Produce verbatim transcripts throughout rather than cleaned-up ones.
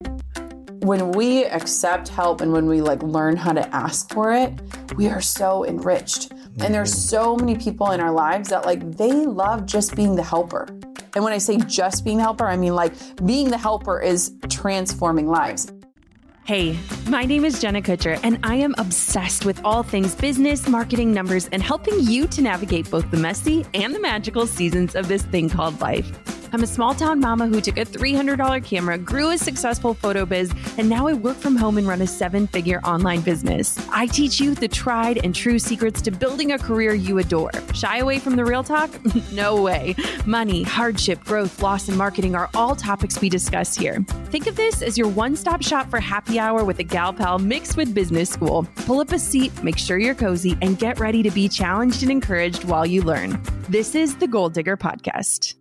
When we accept help and when we like learn how to ask for it, we are so enriched. And there's so many people in our lives that like, they love just being the helper. And when I say just being the helper, I mean like being the helper is transforming lives. Hey, my name is Jenna Kutcher, and I am obsessed with all things business, marketing, numbers, and helping you to navigate both the messy and the magical seasons of this thing called life. I'm a small town mama who took a three hundred dollars camera, grew a successful photo biz, and now I work from home and run a seven-figure online business. I teach you the tried and true secrets to building a career you adore. Shy away from the real talk? No way. Money, hardship, growth, loss, and marketing are all topics we discuss here. Think of this as your one-stop shop for happy hour with a gal pal mixed with business school. Pull up a seat, make sure you're cozy, and get ready to be challenged and encouraged while you learn. This is the Goal Digger Podcast.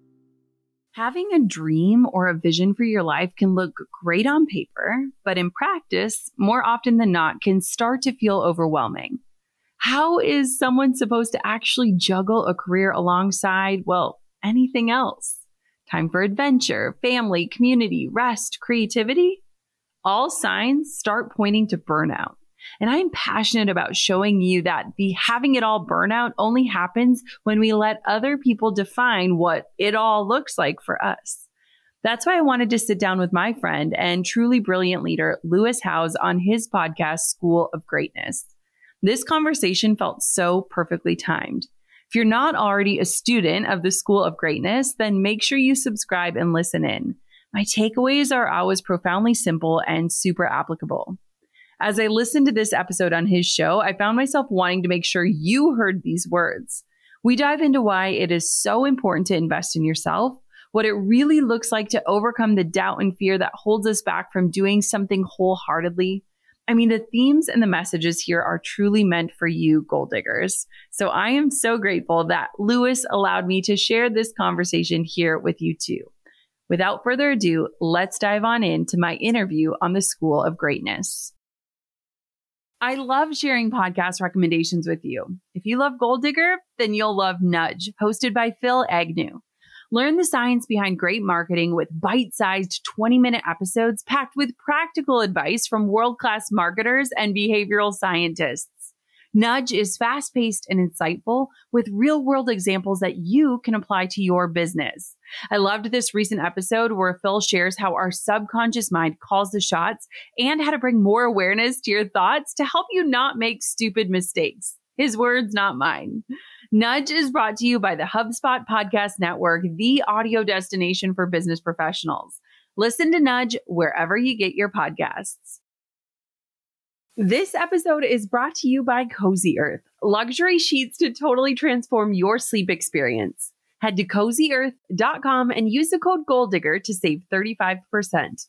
Having a dream or a vision for your life can look great on paper, but in practice, more often than not, can start to feel overwhelming. How is someone supposed to actually juggle a career alongside, well, anything else? Time for adventure, family, community, rest, creativity? All signs start pointing to burnout. And I'm passionate about showing you that the having it all burnout only happens when we let other people define what it all looks like for us. That's why I wanted to sit down with my friend and truly brilliant leader, Lewis Howes, on his podcast, School of Greatness. This conversation felt so perfectly timed. If you're not already a student of the School of Greatness, then make sure you subscribe and listen in. My takeaways are always profoundly simple and super applicable. As I listened to this episode on his show, I found myself wanting to make sure you heard these words. We dive into why it is so important to invest in yourself, what it really looks like to overcome the doubt and fear that holds us back from doing something wholeheartedly. I mean, the themes and the messages here are truly meant for you, goal diggers. So I am so grateful that Lewis allowed me to share this conversation here with you too. Without further ado, let's dive on into my interview on the School of Greatness. I love sharing podcast recommendations with you. If you love Goal Digger, then you'll love Nudge, hosted by Phil Agnew. Learn the science behind great marketing with bite-sized twenty-minute episodes packed with practical advice from world-class marketers and behavioral scientists. Nudge is fast-paced and insightful with real-world examples that you can apply to your business. I loved this recent episode where Phil shares how our subconscious mind calls the shots and how to bring more awareness to your thoughts to help you not make stupid mistakes. His words, not mine. Nudge is brought to you by the HubSpot Podcast Network, the audio destination for business professionals. Listen to Nudge wherever you get your podcasts. This episode is brought to you by Cozy Earth, luxury sheets to totally transform your sleep experience. Head to cozy earth dot com and use the code GOALDIGGER to save thirty-five percent.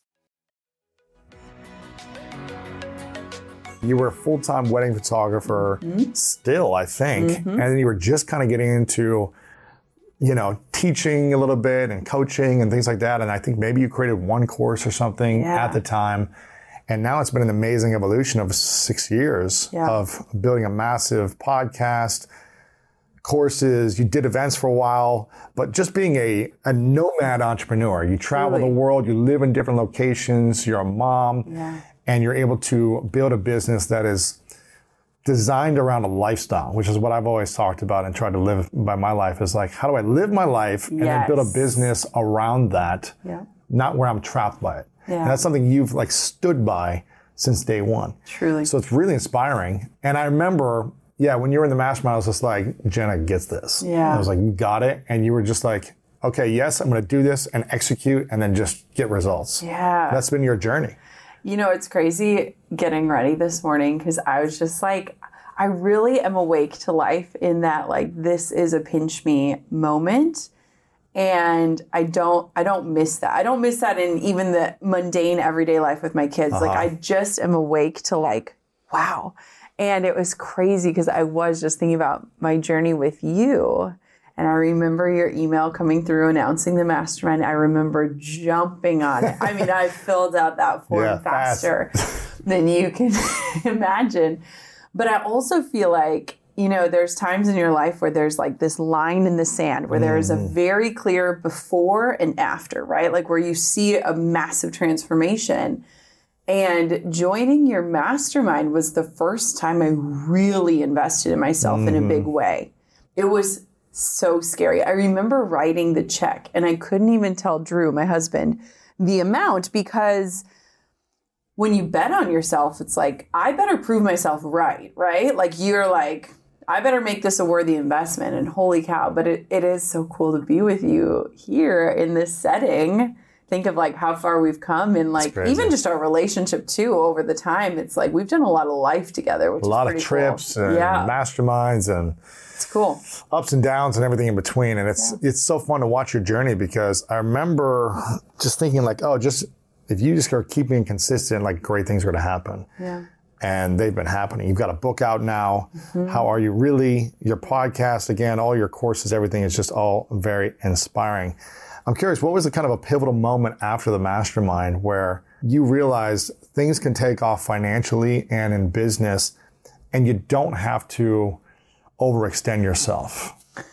You were a full-time wedding photographer mm-hmm. still, I think, mm-hmm. and then you were just kind of getting into, you know, teaching a little bit and coaching and things like that. And I think maybe you created one course or something yeah. at the time. And now it's been an amazing evolution of six years yeah. of building a massive podcast, courses. You did events for a while, but just being a, a nomad entrepreneur. You travel really? the world, you live in different locations, you're a mom, yeah. and you're able to build a business that is designed around a lifestyle, which is what I've always talked about and tried to live by my life is like, how do I live my life and yes. then build a business around that, yeah. not where I'm trapped by it. Yeah. And that's something you've like stood by since day one. Truly. So it's really inspiring. And I remember, yeah, when you were in the mastermind, I was just like, Jenna gets this. Yeah. And I was like, you got it. And you were just like, okay, yes, I'm going to do this and execute and then just get results. Yeah. That's been your journey. You know, it's crazy getting ready this morning because I was just like, I really am awake to life in that like, this is a pinch me moment. And I don't, I don't miss that. I don't miss that in even the mundane everyday life with my kids. Uh-huh. Like I just am awake to like, wow. And it was crazy because I was just thinking about my journey with you. And I remember your email coming through announcing the mastermind. I remember jumping on it. I mean, I filled out that form yeah, faster fast. than you can imagine. But I also feel like you know, there's times in your life where there's like this line in the sand where there is a very clear before and after, right? Like where you see a massive transformation. And joining your mastermind was the first time I really invested in myself mm-hmm. in a big way. It was so scary. I remember writing the check and I couldn't even tell Drew, my husband, the amount, because when you bet on yourself, it's like, I better prove myself right, right? Like you're like, I better make this a worthy investment, and holy cow. But it, it is so cool to be with you here in this setting. Think of like how far we've come and like even just our relationship too over the time. It's like we've done a lot of life together, which a lot is of pretty trips cool. and yeah. masterminds and it's cool. Ups and downs and everything in between. And it's yeah. it's so fun to watch your journey, because I remember just thinking like, oh, just if you just are keeping consistent, like great things are going to happen. Yeah. And they've been happening. You've got a book out now. Mm-hmm. How are you really? Your podcast, again, all your courses, everything is just all very inspiring. I'm curious, what was the kind of a pivotal moment after the mastermind where you realized things can take off financially and in business, and you don't have to overextend yourself?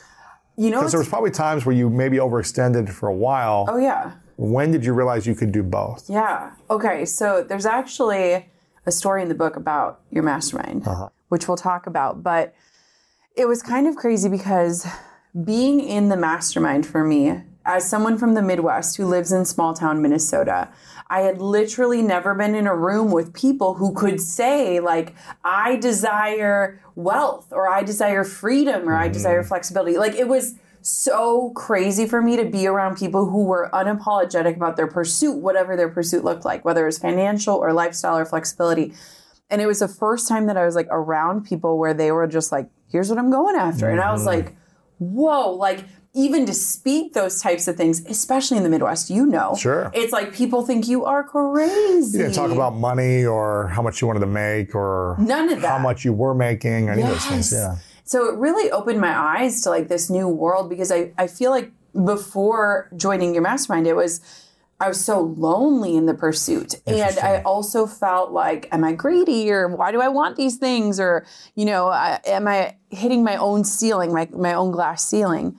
You know, because there was probably times where you maybe overextended for a while. Oh, yeah. When did you realize you could do both? Yeah. Okay. So there's actually a story in the book about your mastermind, uh-huh. which we'll talk about. But it was kind of crazy because being in the mastermind for me, as someone from the Midwest who lives in small town Minnesota, I had literally never been in a room with people who could say like, I desire wealth, or I desire freedom, or mm. I desire flexibility. Like it was so crazy for me to be around people who were unapologetic about their pursuit, whatever their pursuit looked like, whether it was financial or lifestyle or flexibility. And it was the first time that I was like around people where they were just like, here's what I'm going after. Mm-hmm. And I was like, whoa, like even to speak those types of things, especially in the Midwest, you know, sure. it's like people think you are crazy. You didn't talk about money or how much you wanted to make or none of that. How much you were making, any yes. of those things. Yeah. So it really opened my eyes to like this new world, because I, I feel like before joining your mastermind, it was, I was so lonely in the pursuit. And I also felt like, am I greedy, or why do I want these things? Or, you know, I, am I hitting my own ceiling, my, my own glass ceiling?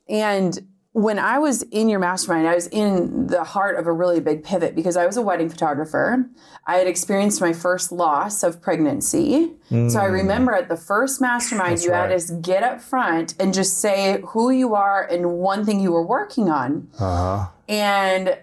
And when I was in your mastermind, I was in the heart of a really big pivot, because I was a wedding photographer. I had experienced my first loss of pregnancy. Mm. So I remember at the first mastermind, That's you right. had us get up front and just say who you are and one thing you were working on. Uh-huh. And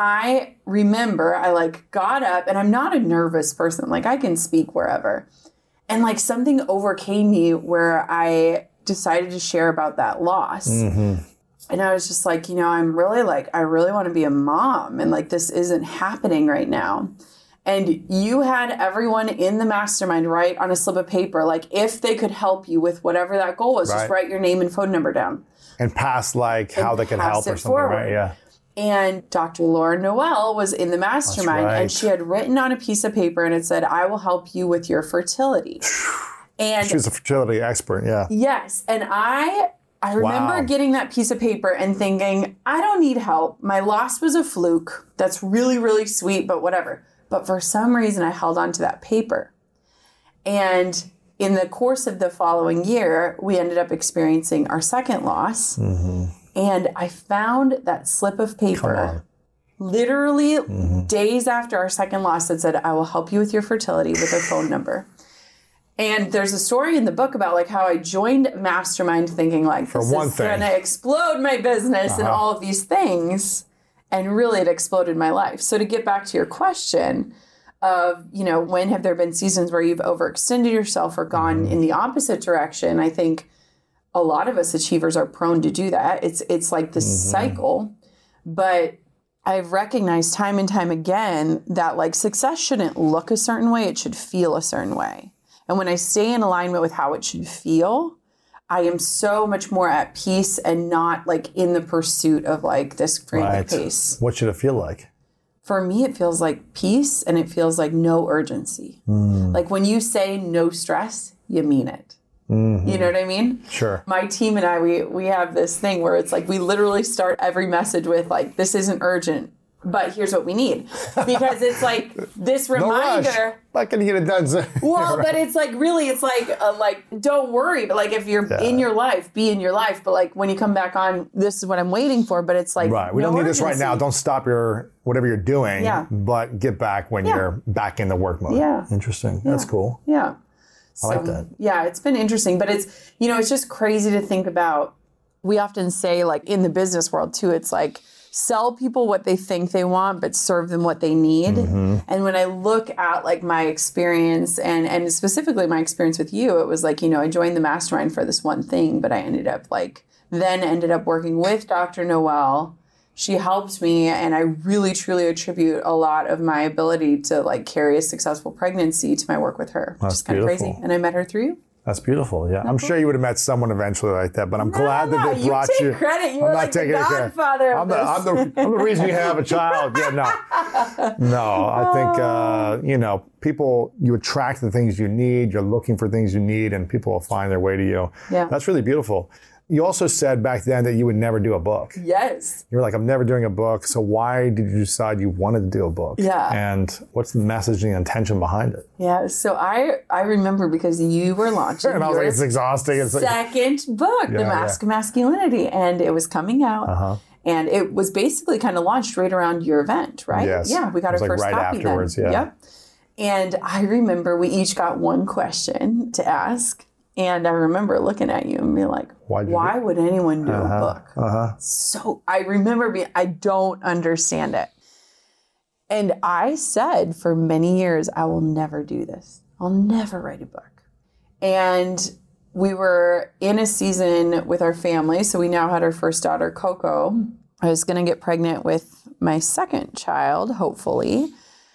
I remember I like got up, and I'm not a nervous person. Like I can speak wherever. And like something overcame me where I decided to share about that loss. Mm-hmm. And I was just like, you know, I'm really like, I really want to be a mom, and like, this isn't happening right now. And you had everyone in the mastermind write on a slip of paper, like if they could help you with whatever that goal was, right. just write your name and phone number down. And pass like and how they can help or something, forward. Right? Yeah. And Doctor Laura Noel was in the mastermind, right. and she had written on a piece of paper, and it said, I will help you with your fertility. And she's a fertility expert, yeah. Yes. And I I remember wow. getting that piece of paper and thinking, I don't need help. My loss was a fluke. That's really, really sweet, but whatever. But for some reason, I held on to that paper. And in the course of the following year, we ended up experiencing our second loss. Mm-hmm. And I found that slip of paper literally mm-hmm. days after our second loss that said, I will help you with your fertility with a phone number. And there's a story in the book about like how I joined Mastermind thinking like, this is going to explode my business uh-huh. and all of these things. And really it exploded my life. So to get back to your question of, you know, when have there been seasons where you've overextended yourself or gone mm-hmm. in the opposite direction? I think a lot of us achievers are prone to do that. It's, it's like this mm-hmm. cycle, but I've recognized time and time again that like success shouldn't look a certain way. It should feel a certain way. And when I stay in alignment with how it should feel, I am so much more at peace and not like in the pursuit of like this frantic right. pace. What should it feel like? For me, it feels like peace, and it feels like no urgency. Mm. Like when you say no stress, you mean it. Mm-hmm. You know what I mean? Sure. My team and I, we we have this thing where it's like we literally start every message with like, this isn't urgent. but here's what we need. Because it's like this No rush. reminder. Why can you get it done? Well, but it's like, really, it's like, uh, like, don't worry. But like, if you're Yeah. in your life, be in your life. But like, when you come back on, this is what I'm waiting for. But it's like, Right. We no don't need this right urgency. now. Don't stop your whatever you're doing, Yeah. but get back when Yeah. you're back in the work mode. Yeah. Interesting. That's cool. Yeah. I like that. Yeah, it's been interesting, but it's, you know, it's just crazy to think about. We often say, like, in the business world too, it's like, sell people what they think they want, but serve them what they need. Mm-hmm. And when I look at like my experience and, and specifically my experience with you, it was like, you know, I joined the mastermind for this one thing, but I ended up like, then ended up working with Doctor Noel. She helped me, and I really truly attribute a lot of my ability to like carry a successful pregnancy to my work with her, which That's is kind of crazy. beautiful. And I met her through you. That's beautiful. Yeah. I'm sure you would have met someone eventually like that, but I'm glad no, that they you brought take you. credit. You I'm were not like the taking credit. godfather of I'm the, I'm, the, I'm the reason you have a child. Yeah, no. No, I think, uh, you know, people, you attract the things you need. You're looking for things you need, and people will find their way to you. Yeah. That's really beautiful. You also said back then that you would never do a book. Yes. You were like, I'm never doing a book. So why did you decide you wanted to do a book? Yeah. And what's the message and the intention behind it? Yeah. So I I remember because you were launching And I was like, your it's exhausting. It's like, second book, The Yeah, Mask of Masculinity, and it was coming out. Uh-huh. And it was basically kind of launched right around your event, right? Yes. Yeah, we got It was our like first right copy afterwards, then. yeah. Yep. And I remember we each got one question to ask. And I remember looking at you and being like, Why'd you why do- would anyone do Uh-huh. a book? Uh-huh. So I remember being, I don't understand it. And I said for many years, I will never do this. I'll never write a book. And we were in a season with our family. So we now had our first daughter, Coco. I was going to get pregnant with my second child, hopefully.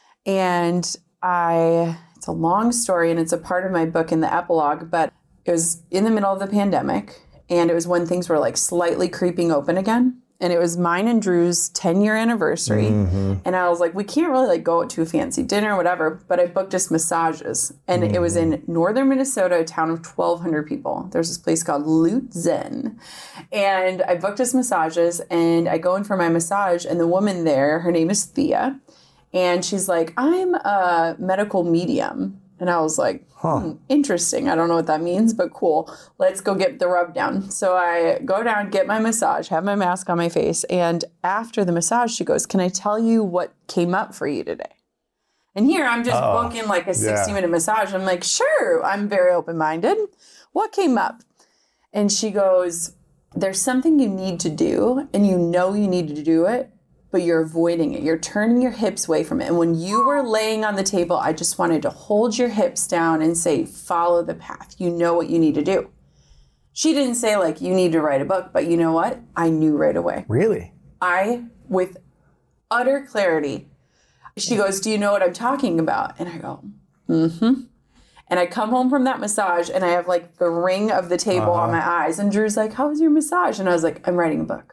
And I, it's a long story and it's a part of my book in the epilogue, but it was in the middle of the pandemic. And it was when things were like slightly creeping open again. And it was mine and Drew's ten year anniversary. Mm-hmm. And I was like, we can't really like go out to a fancy dinner or whatever, but I booked us massages. And mm-hmm. it was in northern Minnesota, a town of twelve hundred people. There's this place called Lute Zen. And I booked us massages and I go in for my massage and the woman there, her name is Thea. And she's like, I'm a medical medium. And I was like, huh. hmm, interesting. I don't know what that means, but cool. Let's go get the rub down. So I go down, get my massage, have my mask on my face. And after the massage, she goes, can I tell you what came up for you today? And here I'm just Uh-oh. booking like a sixty minute massage. I'm like, sure, I'm very open-minded. What came up? And she goes, there's something you need to do and you know you need to do it, but you're avoiding it. You're turning your hips away from it. And when you were laying on the table, I just wanted to hold your hips down and say, follow the path. You know what you need to do. She didn't say like, you need to write a book, but you know what? I knew right away. Really? I, with utter clarity, she goes, do you know what I'm talking about? And I go, mm-hmm. And I come home from that massage and I have like the ring of the table uh-huh. on my eyes. And Drew's like, how was your massage? And I was like, I'm writing a book.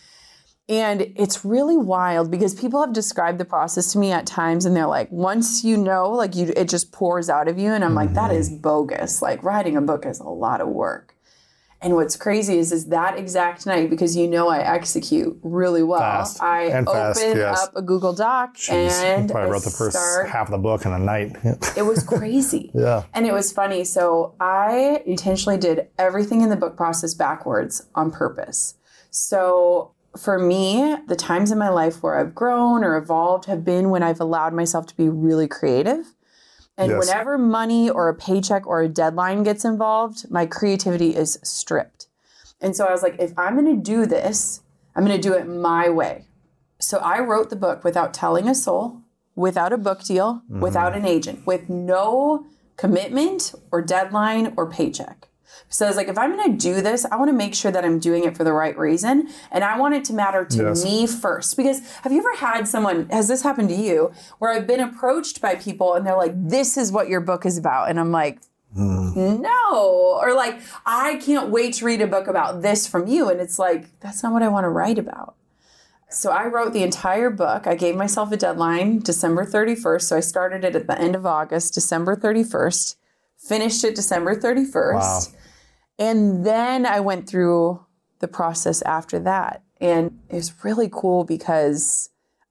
And it's really wild because people have described the process to me at times and they're like, once you know, like you, it just pours out of you. And I'm mm-hmm. like, that is bogus. Like writing a book is a lot of work. And what's crazy is, is that exact night, because you know I execute really well, fast. I and open fast, yes. up a Google Doc Jeez, and you probably I wrote the first start, half of the book in a night. It was crazy. Yeah. And it was funny. So I intentionally did everything in the book process backwards on purpose. So for me, the times in my life where I've grown or evolved have been when I've allowed myself to be really creative. And yes. whenever money or a paycheck or a deadline gets involved, my creativity is stripped. And so I was like, if I'm going to do this, I'm going to do it my way. So I wrote the book without telling a soul, without a book deal, mm-hmm. without an agent, with no commitment or deadline or paycheck. So I was like, if I'm going to do this, I want to make sure that I'm doing it for the right reason. And I want it to matter to yes. me first. Because have you ever had someone, has this happened to you, where I've been approached by people and they're like, this is what your book is about. And I'm like, mm. no. Or like, I can't wait to read a book about this from you. And it's like, that's not what I want to write about. So I wrote the entire book. I gave myself a deadline, December thirty-first. So I started it at the end of August, December thirty-first, finished it December thirty-first. Wow. And then I went through the process after that. And it was really cool because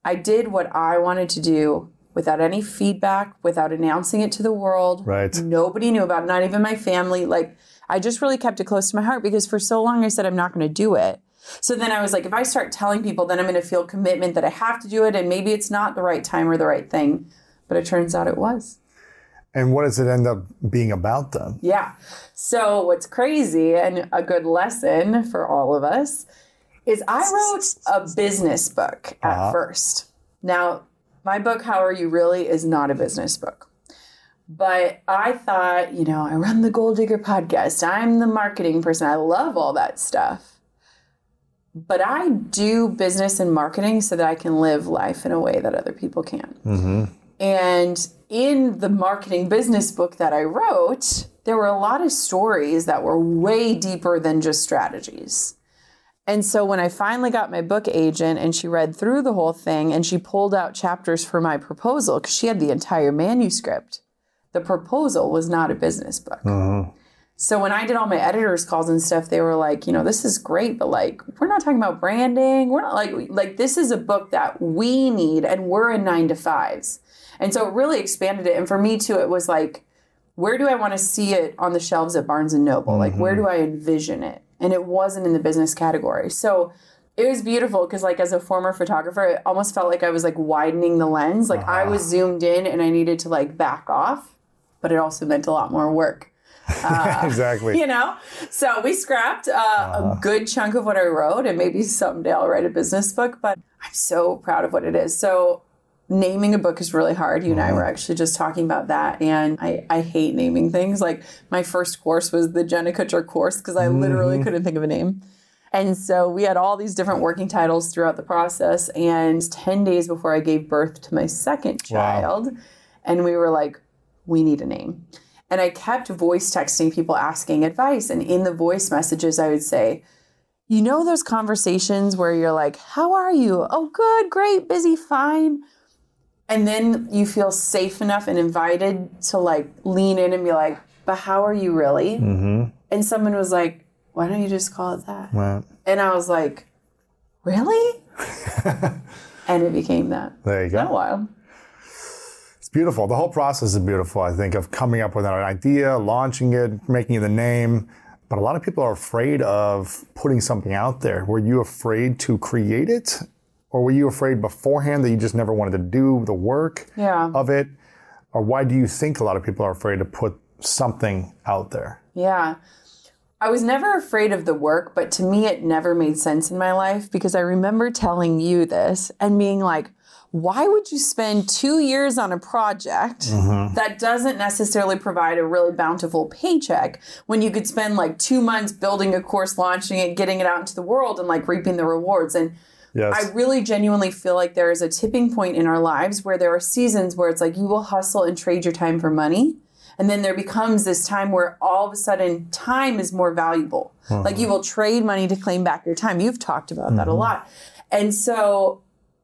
I did what I wanted to do without any feedback, without announcing it to the world. Right. Nobody knew about it, not even my family. Like, I just really kept it close to my heart because for so long I said I'm not going to do it. So then I was like, if I start telling people, then I'm going to feel commitment that I have to do it, and maybe it's not the right time or the right thing. But it turns out it was. And what does it end up being about then? Yeah. So what's crazy and a good lesson for all of us is I wrote a business book at uh-huh. first. Now, my book, How Are You Really, is not a business book. But I thought, you know, I run the Goal Digger podcast. I'm the marketing person. I love all that stuff. But I do business and marketing so that I can live life in a way that other people can. Mm-hmm. And in the marketing business book that I wrote, there were a lot of stories that were way deeper than just strategies. And so when I finally got my book agent and she read through the whole thing and she pulled out chapters for my proposal, because she had the entire manuscript, the proposal was not a business book. Uh-huh. So when I did all my editors calls and stuff, they were like, you know, this is great, but like, we're not talking about branding. We're not like, like this is a book that we need, and we're in nine to fives. And so it really expanded it. And for me too, it was like, where do I want to see it on the shelves at Barnes and Noble? Mm-hmm. Like, where do I envision it? And it wasn't in the business category. So it was beautiful because, like, as a former photographer, it almost felt like I was, like, widening the lens. Like, uh-huh. I was zoomed in and I needed to, like, back off. But it also meant a lot more work. Uh, exactly. You know? So we scrapped uh, uh-huh. a good chunk of what I wrote. And maybe someday I'll write a business book. But I'm so proud of what it is. So naming a book is really hard. You and I were actually just talking about that. And I, I hate naming things. Like, my first course was the Jenna Kutcher course because I literally mm-hmm. couldn't think of a name. And so we had all these different working titles throughout the process. And ten days before I gave birth to my second child, wow. and we were like, we need a name. And I kept voice texting people asking advice. And in the voice messages, I would say, you know those conversations where you're like, how are you? Oh, good, great, busy, fine. And then you feel safe enough and invited to, like, lean in and be like, but how are you really? Mm-hmm. And someone was like, why don't you just call it that? Right. And I was like, really? And it became that. There you go. Not wild. It's beautiful. The whole process is beautiful, I think, of coming up with an idea, launching it, making it the name. But a lot of people are afraid of putting something out there. Were you afraid to create it? Or were you afraid beforehand that you just never wanted to do the work yeah. of it? Or why do you think a lot of people are afraid to put something out there? Yeah. I was never afraid of the work, but to me it never made sense in my life because I remember telling you this and being like, why would you spend two years on a project mm-hmm. that doesn't necessarily provide a really bountiful paycheck when you could spend like two months building a course, launching it, getting it out into the world and like reaping the rewards? And yes. I really genuinely feel like there is a tipping point in our lives where there are seasons where it's like you will hustle and trade your time for money. And then there becomes this time where all of a sudden time is more valuable. Uh-huh. Like you will trade money to claim back your time. You've talked about mm-hmm. that a lot. And so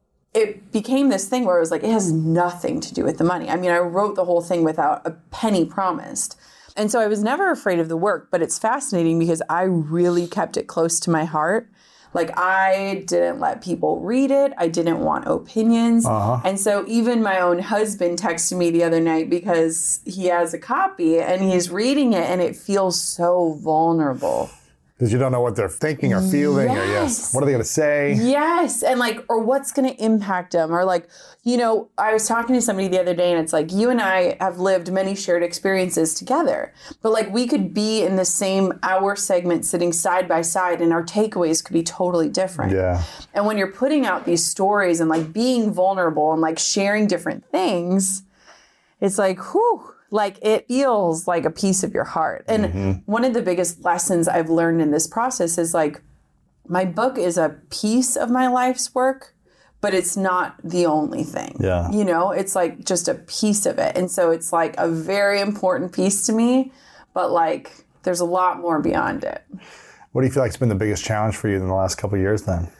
it became this thing where it was like, it has nothing to do with the money. I mean, I wrote the whole thing without a penny promised. And so I was never afraid of the work, but it's fascinating because I really kept it close to my heart. Like, I didn't let people read it. I didn't want opinions. Uh-huh. And so even my own husband texted me the other night because he has a copy and he's reading it and it feels so vulnerable. Because you don't know what they're thinking or feeling yes. or yes, what are they going to say? Yes. And like, or what's going to impact them? Or like, you know, I was talking to somebody the other day and it's like, you and I have lived many shared experiences together, but like we could be in the same hour segment sitting side by side and our takeaways could be totally different. Yeah. And when you're putting out these stories and like being vulnerable and like sharing different things, it's like, whew. Like, it feels like a piece of your heart. And mm-hmm. one of the biggest lessons I've learned in this process is, like, my book is a piece of my life's work, but it's not the only thing. Yeah. You know, it's, like, just a piece of it. And so it's, like, a very important piece to me, but, like, there's a lot more beyond it. What do you feel like has been the biggest challenge for you in the last couple of years, then?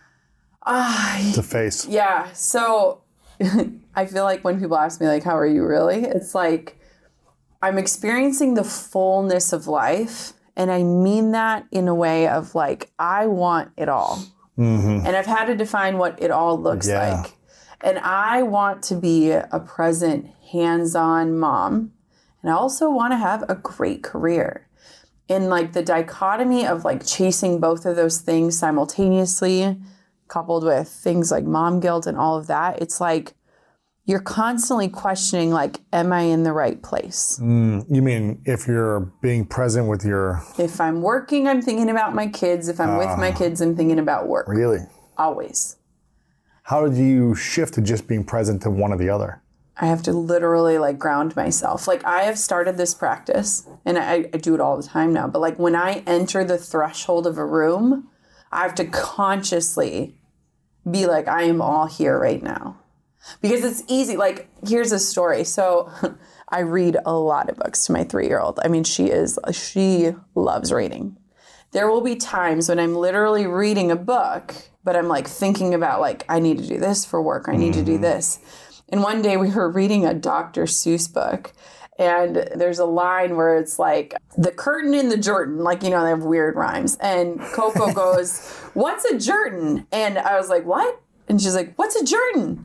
Uh, to face? Yeah. So I feel like when people ask me, like, how are you really? It's like, I'm experiencing the fullness of life. And I mean that in a way of like, I want it all. Mm-hmm. And I've had to define what it all looks yeah. like. And I want to be a present, hands-on mom. And I also want to have a great career. In like the dichotomy of like chasing both of those things simultaneously, coupled with things like mom guilt and all of that, it's like you're constantly questioning, like, am I in the right place? Mm, you mean if you're being present with your... If I'm working, I'm thinking about my kids. If I'm uh, with my kids, I'm thinking about work. Really? Always. How did you shift to just being present to one or the other? I have to literally like ground myself. Like I have started this practice and I, I do it all the time now. But like when I enter the threshold of a room, I have to consciously be like, I am all here right now. Because it's easy. Like, here's a story. So I read a lot of books to my three-year-old. I mean, she is, she loves reading. There will be times when I'm literally reading a book, but I'm like thinking about like, I need to do this for work. I need mm-hmm. to do this. And one day we were reading a Doctor Seuss book, and there's a line where it's like, the curtain in the Jordan, like, you know, they have weird rhymes. And Coco goes, what's a Jordan? And I was like, what? And she's like, what's a Jordan?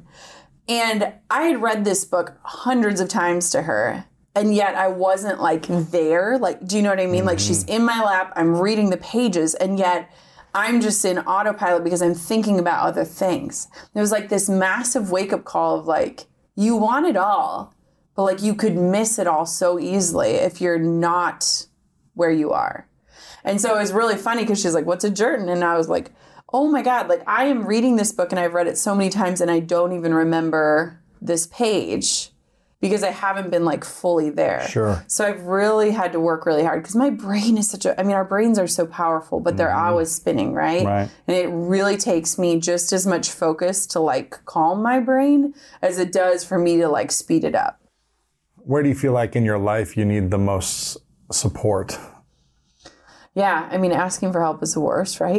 And I had read this book hundreds of times to her, and yet I wasn't like there. Like, do you know what I mean? Mm-hmm. Like she's in my lap, I'm reading the pages, and yet I'm just in autopilot because I'm thinking about other things. There was like this massive wake-up call of like, you want it all, but like you could miss it all so easily if you're not where you are. And so it was really funny because she's like, what's a Jordan? And I was like, oh my God, like I am reading this book and I've read it so many times and I don't even remember this page because I haven't been like fully there. Sure. So I've really had to work really hard because my brain is such a, I mean, our brains are so powerful, but they're mm-hmm. always spinning, right? Right. And it really takes me just as much focus to like calm my brain as it does for me to like speed it up. Where do you feel like in your life you need the most support? Yeah. I mean, asking for help is the worst, right?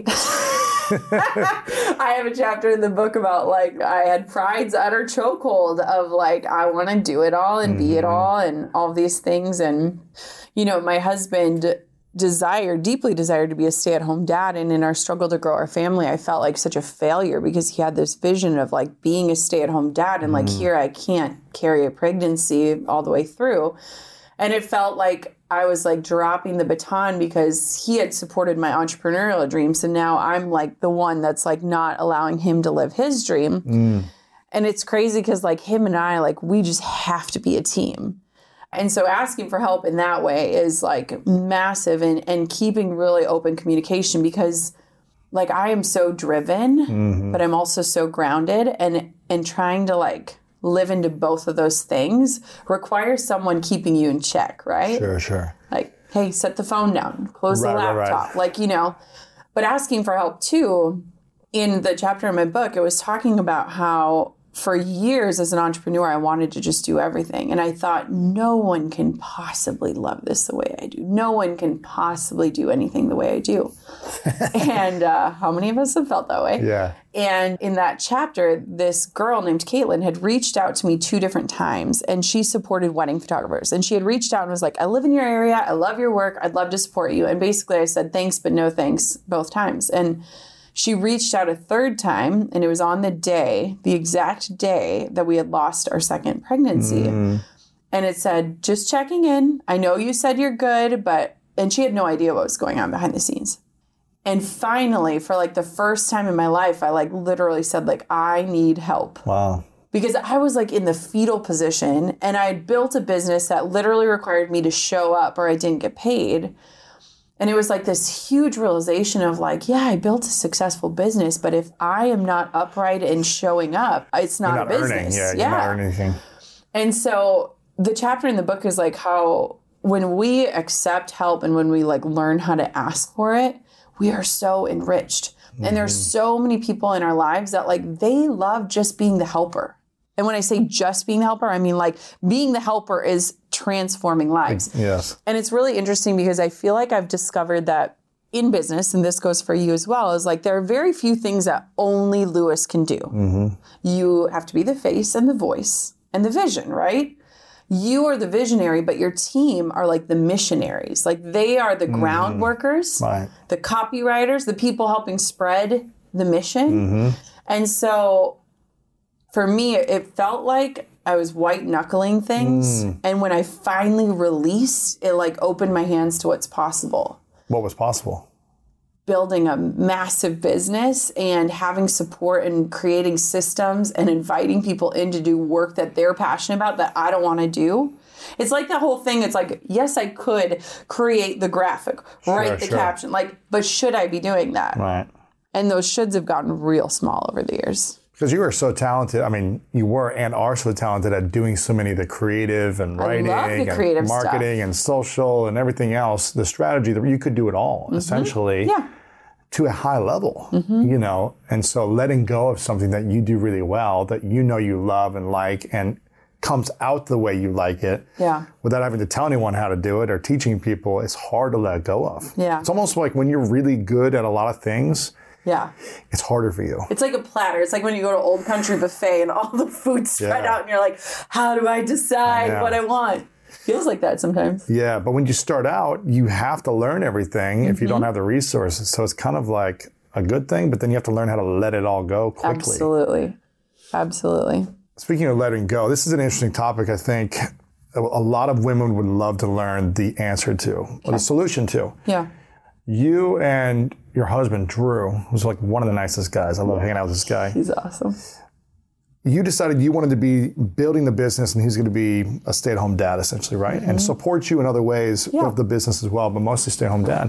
I have a chapter in the book about like I had pride's utter chokehold of like I want to do it all and mm-hmm. be it all and all these things. And, you know, my husband desired, deeply desired to be a stay-at-home dad. And in our struggle to grow our family, I felt like such a failure because he had this vision of like being a stay-at-home dad. And like mm-hmm. here I can't carry a pregnancy all the way through. And it felt like I was like dropping the baton because he had supported my entrepreneurial dreams. And now I'm like the one that's like not allowing him to live his dream. Mm. And it's crazy because like him and I, like we just have to be a team. And so asking for help in that way is like massive and, and keeping really open communication because like I am so driven, mm-hmm. but I'm also so grounded and, and trying to like live into both of those things requires someone keeping you in check, right? Sure, sure. Like, hey, set the phone down, close right, the laptop, right, right. like, you know, but asking for help too. In the chapter in my book, it was talking about how for years as an entrepreneur, I wanted to just do everything. And I thought, no one can possibly love this the way I do. No one can possibly do anything the way I do. And uh, how many of us have felt that way? Yeah. And in that chapter, this girl named Caitlin had reached out to me two different times, and she supported wedding photographers. And she had reached out and was like, I live in your area. I love your work. I'd love to support you. And basically I said, thanks, but no thanks both times. And she reached out a third time, and it was on the day, the exact day that we had lost our second pregnancy. Mm. And it said, just checking in. I know you said you're good, but, and she had no idea what was going on behind the scenes. And finally, for like the first time in my life, I like literally said like, I need help. Wow. Because I was like in the fetal position and I had built a business that literally required me to show up or I didn't get paid. And it was like this huge realization of like, yeah, I built a successful business, but if I am not upright and showing up, it's not, you're not a business. Earning. Yeah, yeah, you're not earning anything. And so the chapter in the book is like how when we accept help and when we like learn how to ask for it, we are so enriched. Mm-hmm. And there's so many people in our lives that like they love just being the helper. And when I say just being the helper, I mean like being the helper is transforming lives. Yes. And it's really interesting because I feel like I've discovered that in business, and this goes for you as well, is like there are very few things that only Lewis can do. Mm-hmm. You have to be the face and the voice and the vision, right? You are the visionary, but your team are like the missionaries. Like they are the mm-hmm. ground workers, right. the copywriters, the people helping spread the mission. Mm-hmm. And so for me, it felt like I was white knuckling things. Mm. And when I finally released, it like opened my hands to what's possible. What was possible? Building a massive business and having support and creating systems and inviting people in to do work that they're passionate about that I don't want to do. It's like the whole thing. It's like, yes, I could create the graphic, sure, write the sure. caption, like, but should I be doing that? Right. And those shoulds have gotten real small over the years. Because you are so talented. I mean, you were and are so talented at doing so many of the creative and writing I love the and creative marketing stuff. and social and everything else. The strategy that you could do it all, mm-hmm. essentially, yeah. to a high level, mm-hmm. you know. And so letting go of something that you do really well, that you know you love and like, and comes out the way you like it, yeah. without having to tell anyone how to do it or teaching people, it's hard to let go of. Yeah. It's almost like when you're really good at a lot of things, yeah. it's harder for you. It's like a platter. It's like when you go to Old Country Buffet and all the food's spread Yeah. out and you're like, how do I decide I what I want? Feels like that sometimes. Yeah, but when you start out, you have to learn everything mm-hmm. if you don't have the resources. So it's kind of like a good thing, but then you have to learn how to let it all go quickly. Absolutely. Absolutely. Speaking of letting go, this is an interesting topic I think a lot of women would love to learn the answer to, okay. or the solution to. Yeah. You and your husband, Drew, who's like one of the nicest guys. I love hanging out with this guy. He's awesome. You decided you wanted to be building the business and he's going to be a stay-at-home dad, essentially, right? Mm-hmm. And support you in other ways yeah. with the business as well, but mostly stay-at-home dad.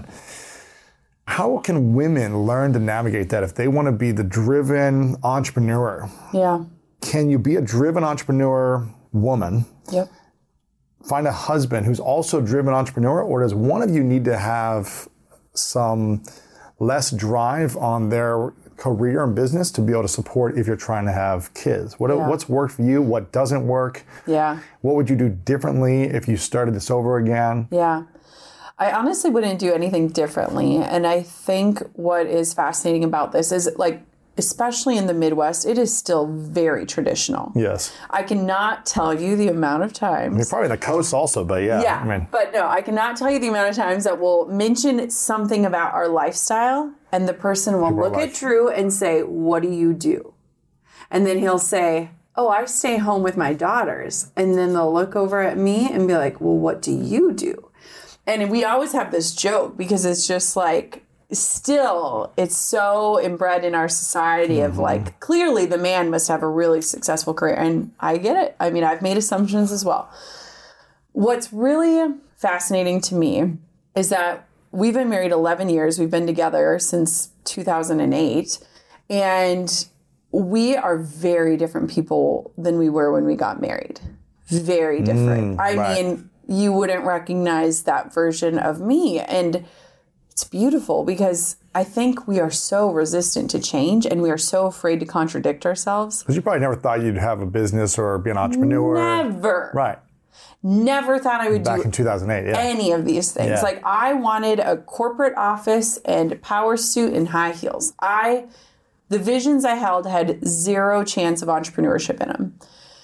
How can women learn to navigate that if they want to be the driven entrepreneur? Yeah. Can you be a driven entrepreneur woman? Yep. Find a husband who's also a driven entrepreneur, or does one of you need to have some less drive on their career and business to be able to support if you're trying to have kids? What Yeah. What's worked for you? What doesn't work? Yeah. What would you do differently if you started this over again? Yeah. I honestly wouldn't do anything differently. And I think what is fascinating about this is, like, especially in the Midwest, it is still very traditional. Yes. I cannot tell you the amount of times. I mean, probably the coast also, but yeah. Yeah, I mean, but no, I cannot tell you the amount of times that we'll mention something about our lifestyle and the person will look at Drew and say, what do you do? And then he'll say, oh, I stay home with my daughters. And then they'll look over at me and be like, well, what do you do? And we always have this joke because it's just like, still, it's so inbred in our society mm-hmm. of like, clearly the man must have a really successful career. And I get it. I mean, I've made assumptions as well. What's really fascinating to me is that we've been married eleven years. We've been together since two thousand eight. And we are very different people than we were when we got married. Very different. Mm, I right. mean, you wouldn't recognize that version of me. And it's beautiful because I think we are so resistant to change and we are so afraid to contradict ourselves. Because you probably never thought you'd have a business or be an entrepreneur. Never. Right. Never thought I would Back do in two thousand eight, yeah. any of these things. Yeah. Like, I wanted a corporate office and power suit and high heels. I, the visions I held had zero chance of entrepreneurship in them.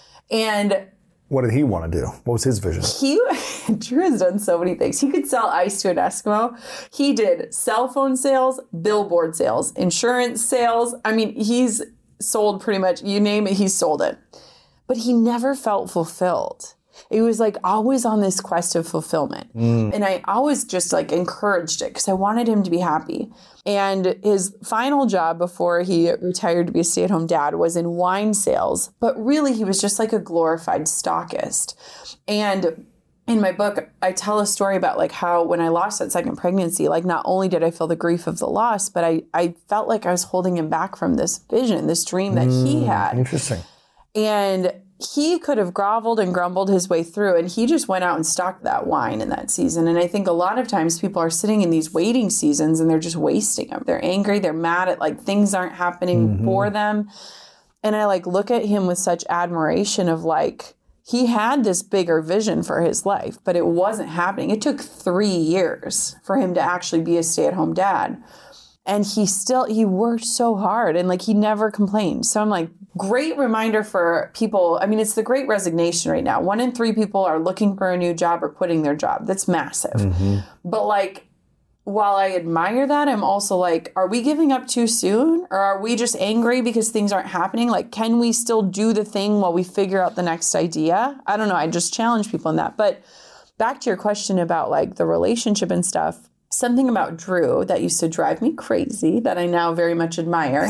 And what did he want to do? What was his vision? He, Drew has done so many things. He could sell ice to an Eskimo. He did cell phone sales, billboard sales, insurance sales. I mean, he's sold pretty much, you name it, he's sold it. But he never felt fulfilled. It was like always on this quest of fulfillment. Mm. And I always just like encouraged it because I wanted him to be happy. And his final job before he retired to be a stay-at-home dad was in wine sales. But really, he was just like a glorified stockist. And in my book, I tell a story about like how when I lost that second pregnancy, like not only did I feel the grief of the loss, but I, I felt like I was holding him back from this vision, this dream that mm, he had. Interesting. And he could have groveled and grumbled his way through, and he just went out and stocked that wine in that season. And I think a lot of times people are sitting in these waiting seasons and they're just wasting them. They're angry. They're mad at like things aren't happening mm-hmm. for them. And I like look at him with such admiration of like, he had this bigger vision for his life, but it wasn't happening. It took three years for him to actually be a stay-at-home dad. And he still, he worked so hard and like he never complained. So I'm like, great reminder for people. I mean, it's the great resignation right now. One in three people are looking for a new job or quitting their job. That's massive. Mm-hmm. But like, while I admire that, I'm also like, are we giving up too soon? Or are we just angry because things aren't happening? Like, can we still do the thing while we figure out the next idea? I don't know. I just challenge people in that. But back to your question about like the relationship and stuff, something about Drew that used to drive me crazy that I now very much admire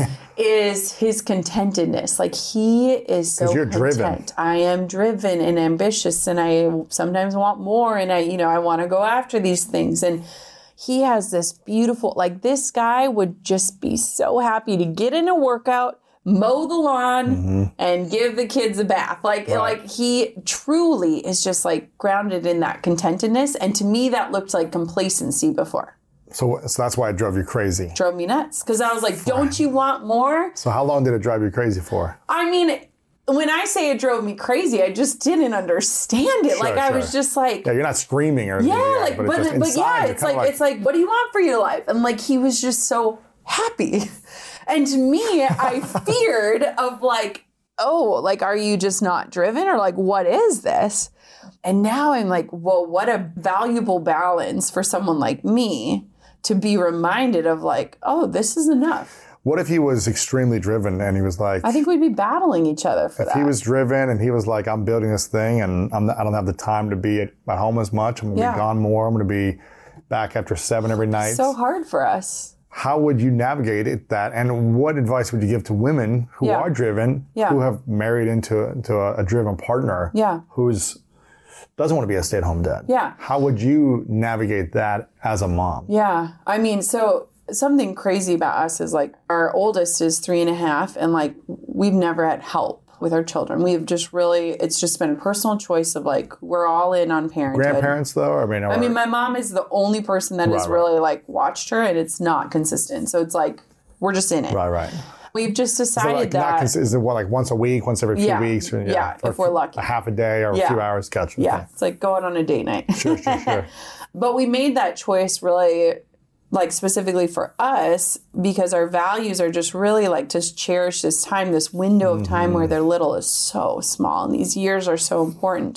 is his contentedness. Like, he is so you're content. driven. I am driven and ambitious, and I sometimes want more, and I, you know, I want to go after these things. And he has this beautiful, like, this guy would just be so happy to get in a workout, mow the lawn, mm-hmm. and give the kids a bath. Like, right. like he truly is just like grounded in that contentedness. And to me, that looked like complacency before. So, so that's why it drove you crazy. Drove me nuts. Because I was like, don't you want more? So how long did it drive you crazy for? I mean, when I say it drove me crazy, I just didn't understand it. Sure, like, I sure. was just like... Yeah, you're not screaming or anything. Yeah, yet, like, but, but, it's but yeah, it's like, like, it's like, what do you want for your life? And like, he was just so happy. And to me, I feared of like, oh, like, are you just not driven? Or like, what is this? And now I'm like, well, what a valuable balance for someone like me to be reminded of like, oh, this is enough. What if he was extremely driven and he was like... I think we'd be battling each other for if that. If he was driven and he was like, I'm building this thing and I'm, I don't have the time to be at, at home as much. I'm going to yeah. be gone more. I'm going to be back after seven every night. It's so hard for us. How would you navigate it, that? And what advice would you give to women who yeah. are driven, yeah. who have married into, into a, a driven partner yeah. who's doesn't want to be a stay-at-home dad? Yeah. How would you navigate that as a mom? Yeah. I mean, so... something crazy about us is like our oldest is three and a half and like we've never had help with our children. We've just really, it's just been a personal choice of like, we're all in on parenthood. Grandparents though? I mean, or... I mean, my mom is the only person that right, has really right. like watched her and it's not consistent. So it's like, we're just in it. Right, right. We've just decided like that. Cons- is it what, like once a week, once every few yeah, weeks? Or, yeah, yeah if we're lucky. A half a day or yeah. a few hours catch. Yeah, okay. it's like going on a date night. Sure, sure, sure. But we made that choice really... like specifically for us, because our values are just really like to cherish this time, this window of time mm-hmm. where they're little is so small and these years are so important.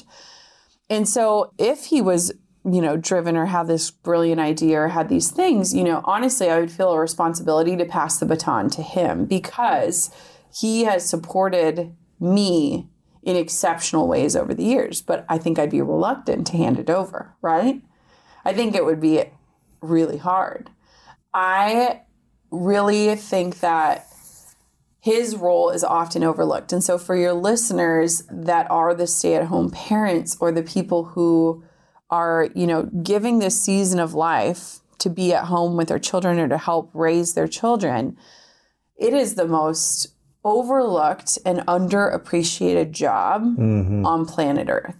And so if he was, you know, driven or had this brilliant idea or had these things, you know, honestly, I would feel a responsibility to pass the baton to him because he has supported me in exceptional ways over the years. But I think I'd be reluctant to hand it over, right? I think it would be really hard. I really think that his role is often overlooked. And so for your listeners that are the stay-at-home parents or the people who are, you know, giving this season of life to be at home with their children or to help raise their children, it is the most overlooked and underappreciated job mm-hmm. on planet Earth.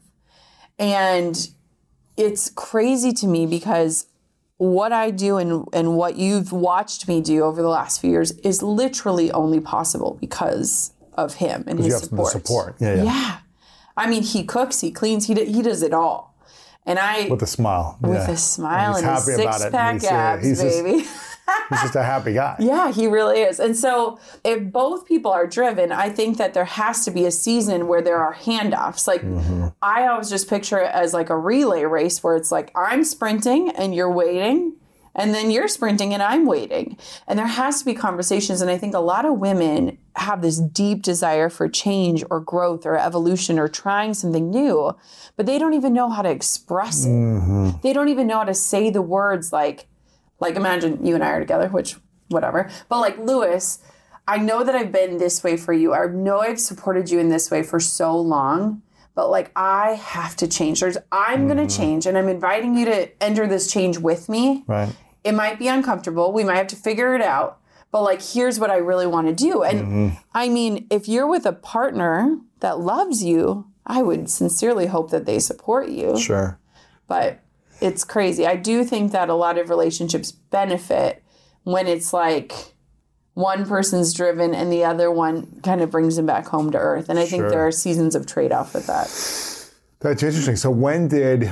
And it's crazy to me because what I do and, and what you've watched me do over the last few years is literally only possible because of him and his you have support. The support. Yeah, yeah. Yeah. I mean, he cooks, he cleans, he he does it all. And I... With a smile. With yeah. a smile and, and his six-pack he's, abs, he's baby. Just, he's just a happy guy. Yeah, he really is. And so if both people are driven, I think that there has to be a season where there are handoffs. Like mm-hmm. I always just picture it as like a relay race where it's like I'm sprinting and you're waiting and then you're sprinting and I'm waiting. And there has to be conversations. And I think a lot of women have this deep desire for change or growth or evolution or trying something new, but they don't even know how to express it. Mm-hmm. They don't even know how to say the words like, Like, imagine you and I are together, which, whatever. But, like, Lewis, I know that I've been this way for you. I know I've supported you in this way for so long. But, like, I have to change. There's, I'm mm-hmm. going to change. And I'm inviting you to enter this change with me. Right. It might be uncomfortable. We might have to figure it out. But, like, here's what I really want to do. And, mm-hmm. I mean, if you're with a partner that loves you, I would sincerely hope that they support you. Sure. But... it's crazy. I do think that a lot of relationships benefit when it's like one person's driven and the other one kind of brings them back home to earth. And I think sure. there are seasons of trade-off with that. That's interesting. So when did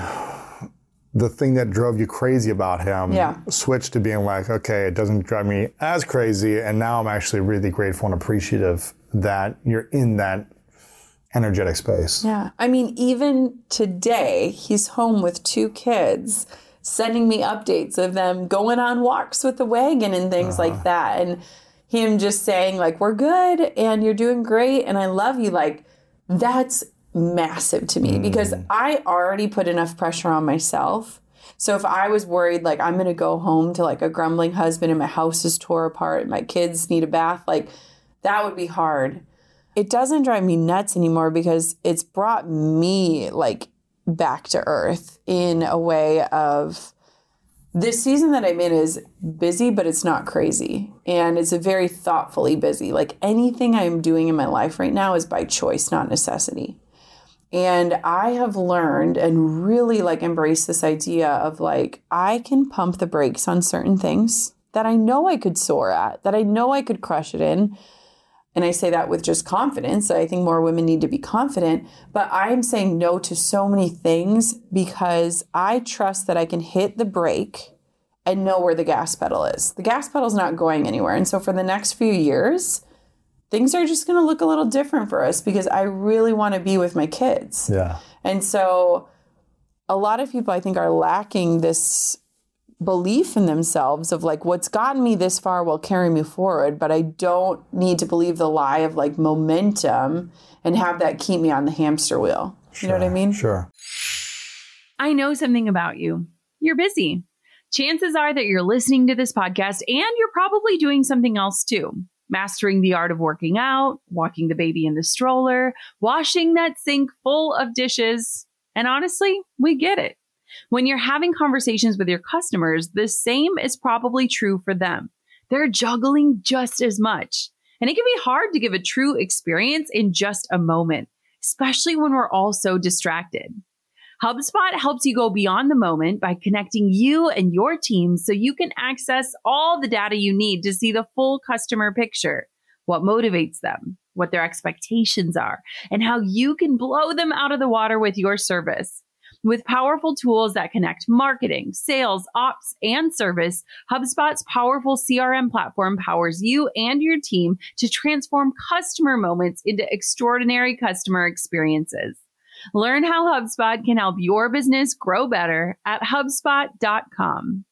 the thing that drove you crazy about him yeah. switch to being like, okay, it doesn't drive me as crazy, and now I'm actually really grateful and appreciative that you're in that energetic space? Yeah. I mean, even today, he's home with two kids sending me updates of them going on walks with the wagon and things uh-huh. like that. And him just saying like, we're good and you're doing great and I love you. Like, that's massive to me mm. because I already put enough pressure on myself. So if I was worried, like, I'm going to go home to like a grumbling husband and my house is tore apart and my kids need a bath, like, that would be hard. It doesn't drive me nuts anymore because it's brought me like back to earth in a way of this season that I'm in is busy, but it's not crazy. And it's a very thoughtfully busy. Like anything I'm doing in my life right now is by choice, not necessity. And I have learned and really like embraced this idea of like, I can pump the brakes on certain things that I know I could soar at, that I know I could crush it in. And I say that with just confidence. I think more women need to be confident. But I'm saying no to so many things because I trust that I can hit the brake and know where the gas pedal is. The gas pedal's not going anywhere. And so for the next few years, things are just going to look a little different for us because I really want to be with my kids. Yeah. And so a lot of people, I think, are lacking this belief in themselves of like, what's gotten me this far will carry me forward, but I don't need to believe the lie of like momentum and have that keep me on the hamster wheel. Sure, you know what I mean? Sure. I know something about you. You're busy. Chances are that you're listening to this podcast and you're probably doing something else too. Mastering the art of working out, walking the baby in the stroller, washing that sink full of dishes. And honestly, we get it. When you're having conversations with your customers, the same is probably true for them. They're juggling just as much. And it can be hard to give a true experience in just a moment, especially when we're all so distracted. HubSpot helps you go beyond the moment by connecting you and your team so you can access all the data you need to see the full customer picture, what motivates them, what their expectations are, and how you can blow them out of the water with your service. With powerful tools that connect marketing, sales, ops, and service, HubSpot's powerful C R M platform powers you and your team to transform customer moments into extraordinary customer experiences. Learn how HubSpot can help your business grow better at HubSpot dot com.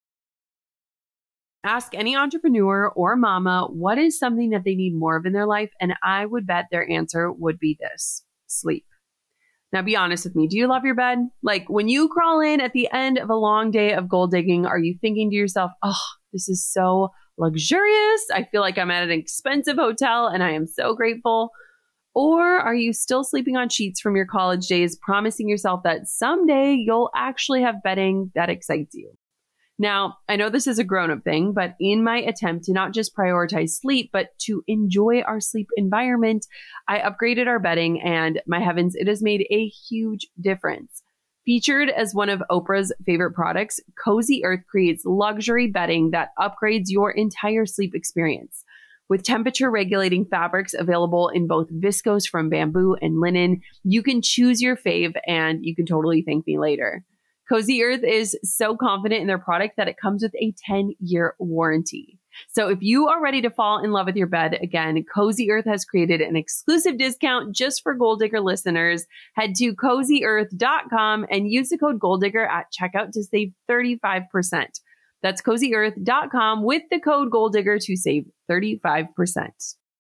Ask any entrepreneur or mama what is something that they need more of in their life, and I would bet their answer would be this: sleep. Now, be honest with me. Do you love your bed? Like when you crawl in at the end of a long day of gold digging, are you thinking to yourself, oh, this is so luxurious. I feel like I'm at an expensive hotel and I am so grateful. Or are you still sleeping on sheets from your college days, promising yourself that someday you'll actually have bedding that excites you? Now, I know this is a grown-up thing, but in my attempt to not just prioritize sleep, but to enjoy our sleep environment, I upgraded our bedding, and my heavens, it has made a huge difference. Featured as one of Oprah's favorite products, Cozy Earth creates luxury bedding that upgrades your entire sleep experience. With temperature-regulating fabrics available in both viscose from bamboo and linen, you can choose your fave, and you can totally thank me later. Cozy Earth is so confident in their product that it comes with a ten-year warranty. So if you are ready to fall in love with your bed again, Cozy Earth has created an exclusive discount just for Gold Digger listeners. Head to cozy earth dot com and use the code Gold Digger at checkout to save thirty-five percent. That's cozy earth dot com with the code Gold Digger to save thirty-five percent.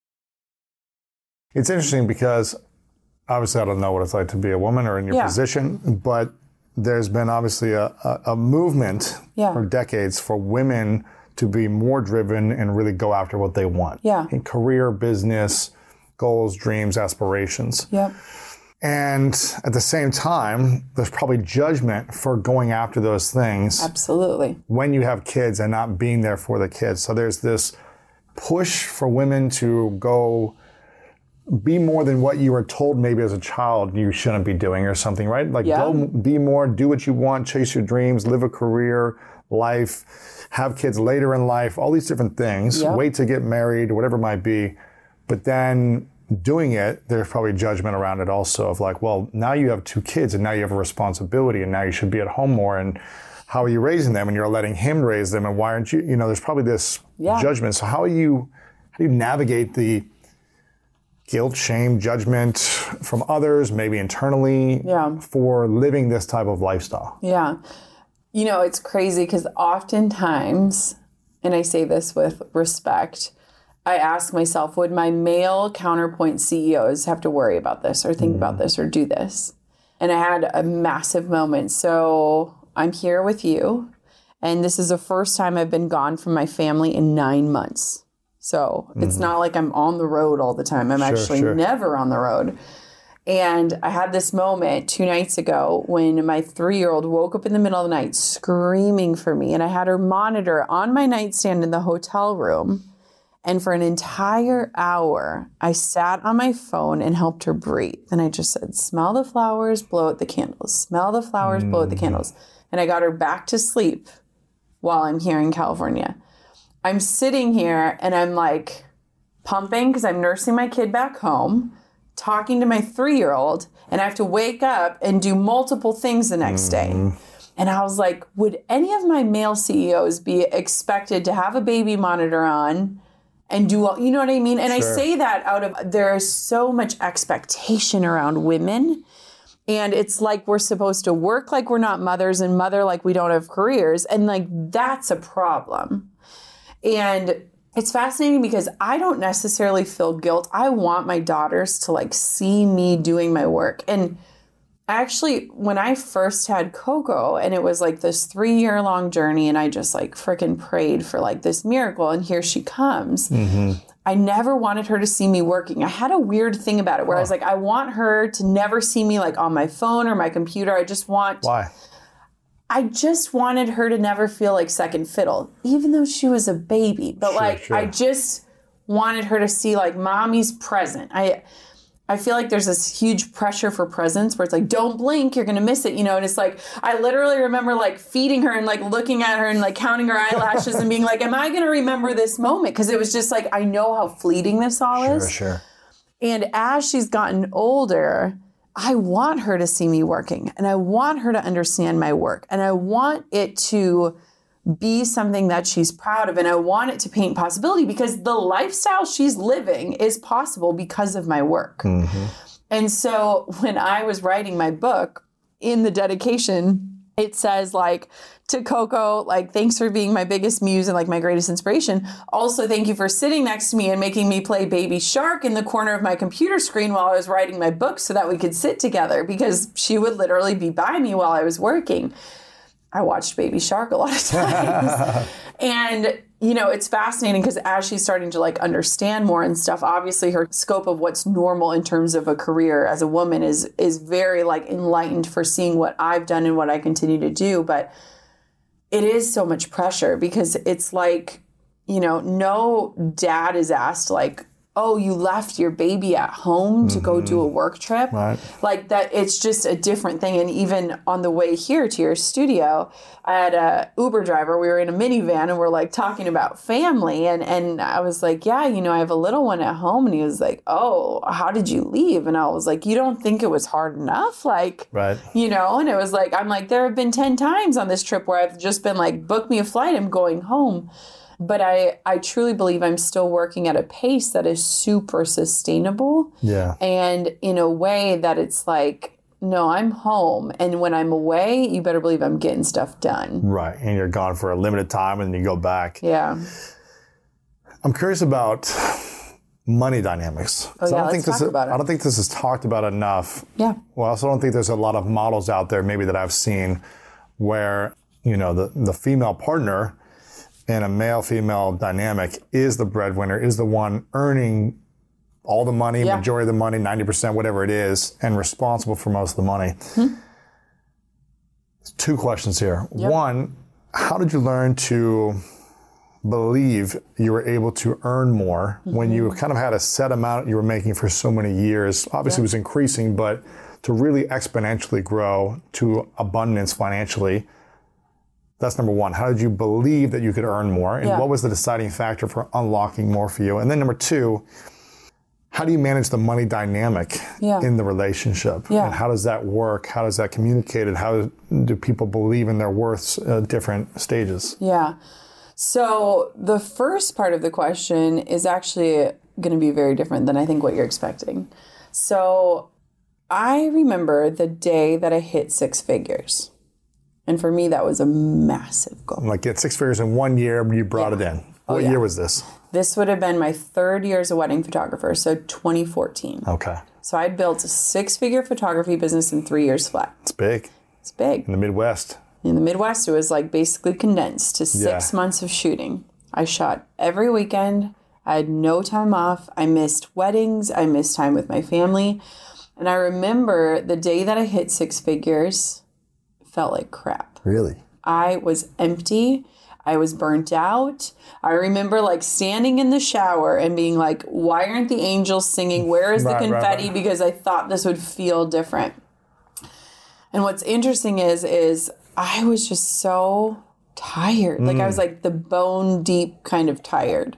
It's interesting because obviously I don't know what it's like to be a woman or in your yeah. position, but there's been obviously a, a, a movement yeah. for decades for women to be more driven and really go after what they want. Yeah. In career, business, goals, dreams, aspirations. Yep. And at the same time, there's probably judgment for going after those things. Absolutely. When you have kids and not being there for the kids. So there's this push for women to go be more than what you were told maybe as a child you shouldn't be doing or something, right? Like yeah. go be more, do what you want, chase your dreams, live a career, life, have kids later in life, all these different things, yeah. wait to get married, whatever it might be. But then doing it, there's probably judgment around it also of like, well, now you have two kids and now you have a responsibility and now you should be at home more. And how are you raising them? And you're letting him raise them. And why aren't you, you know, there's probably this yeah. judgment. So how are you, how do you navigate the guilt, shame, judgment from others, maybe internally, yeah. for living this type of lifestyle? Yeah. You know, it's crazy because oftentimes, and I say this with respect, I ask myself, would my male counterpoint C E Os have to worry about this or think mm. about this or do this? And I had a massive moment. So I'm here with you. And this is the first time I've been gone from my family in nine months. So mm-hmm. it's not like I'm on the road all the time. I'm sure, actually sure. never on the road. And I had this moment two nights ago when my three-year-old woke up in the middle of the night screaming for me. And I had her monitor on my nightstand in the hotel room. And for an entire hour, I sat on my phone and helped her breathe. And I just said, smell the flowers, blow out the candles. Smell the flowers, mm. blow out the candles. And I got her back to sleep while I'm here in California. I'm sitting here and I'm like pumping because I'm nursing my kid back home, talking to my three-year-old, and I have to wake up and do multiple things the next mm-hmm. day. And I was like, would any of my male C E Os be expected to have a baby monitor on and do all, you know what I mean? And sure. I say that out of, there's so much expectation around women. And it's like we're supposed to work like we're not mothers and mother like we don't have careers. And like, that's a problem. And it's fascinating because I don't necessarily feel guilt. I want my daughters to like see me doing my work. And actually, when I first had Coco, and it was like this three year long journey, and I just like freaking prayed for like this miracle, and here she comes. Mm-hmm. I never wanted her to see me working. I had a weird thing about it where oh. I was like, I want her to never see me like on my phone or my computer. I just want... Why? I just wanted her to never feel like second fiddle, even though she was a baby. But sure, like, sure. I just wanted her to see like mommy's present. I... I feel like there's this huge pressure for presence where it's like, don't blink, you're going to miss it, you know? And it's like, I literally remember like feeding her and like looking at her and like counting her eyelashes and being like, am I going to remember this moment? Because it was just like, I know how fleeting this all sure, is. Sure, sure. And as she's gotten older, I want her to see me working and I want her to understand my work and I want it to be something that she's proud of. And I want it to paint possibility because the lifestyle she's living is possible because of my work. Mm-hmm. And so when I was writing my book, in the dedication, it says like, to Coco, like, thanks for being my biggest muse and like my greatest inspiration. Also, thank you for sitting next to me and making me play Baby Shark in the corner of my computer screen while I was writing my book so that we could sit together because she would literally be by me while I was working. I watched Baby Shark a lot of times. And, you know, it's fascinating because as she's starting to like understand more and stuff, obviously her scope of what's normal in terms of a career as a woman is is very like enlightened for seeing what I've done and what I continue to do. But it is so much pressure because it's like, you know, no dad is asked like, oh, you left your baby at home to mm-hmm. go do a work trip. Right. Like that, it's just a different thing. And even on the way here to your studio, I had a Uber driver. We were in a minivan and we're like talking about family. And, and I was like, yeah, you know, I have a little one at home. And he was like, oh, how did you leave? And I was like, you don't think it was hard enough? Like, right. you know, and it was like, I'm like, there have been ten times on this trip where I've just been like, book me a flight. I'm going home. But I, I truly believe I'm still working at a pace that is super sustainable. Yeah. And in a way that it's like, no, I'm home. And when I'm away, you better believe I'm getting stuff done. Right. And you're gone for a limited time and then you go back. Yeah. I'm curious about money dynamics. Oh, yeah, I don't let's think this talk is, about it. I don't think this is talked about enough. Yeah. Well, I also don't think there's a lot of models out there maybe that I've seen where, you know, the, the female partner in a male-female dynamic is the breadwinner, is the one earning all the money, yeah. majority of the money, ninety percent, whatever it is, and responsible for most of the money. Hmm. Two questions here. Yep. One, how did you learn to believe you were able to earn more mm-hmm. when you kind of had a set amount you were making for so many years? Obviously, yep. it was increasing, but to really exponentially grow to abundance financially, that's number one. How did you believe that you could earn more? And yeah. what was the deciding factor for unlocking more for you? And then number two, how do you manage the money dynamic yeah. in the relationship? Yeah. And how does that work? How does that communicate? And how do people believe in their worths at different stages? Yeah. So the first part of the question is actually going to be very different than I think what you're expecting. So I remember the day that I hit six figures. And for me, that was a massive goal. Like get six figures in one year, you brought yeah. it in. What oh, yeah. year was this? This would have been my third year as a wedding photographer, so twenty fourteen. Okay. So I built a six-figure photography business in three years flat. It's big. It's big. In the Midwest. In the Midwest, it was like basically condensed to six yeah. months of shooting. I shot every weekend. I had no time off. I missed weddings. I missed time with my family. And I remember the day that I hit six figures, it felt like crap. Really? I was empty. I was burnt out. I remember like standing in the shower and being like, why aren't the angels singing? Where is the right, confetti? Right, right. Because I thought this would feel different. And what's interesting is, is I was just so tired. Mm. Like I was like the bone deep kind of tired.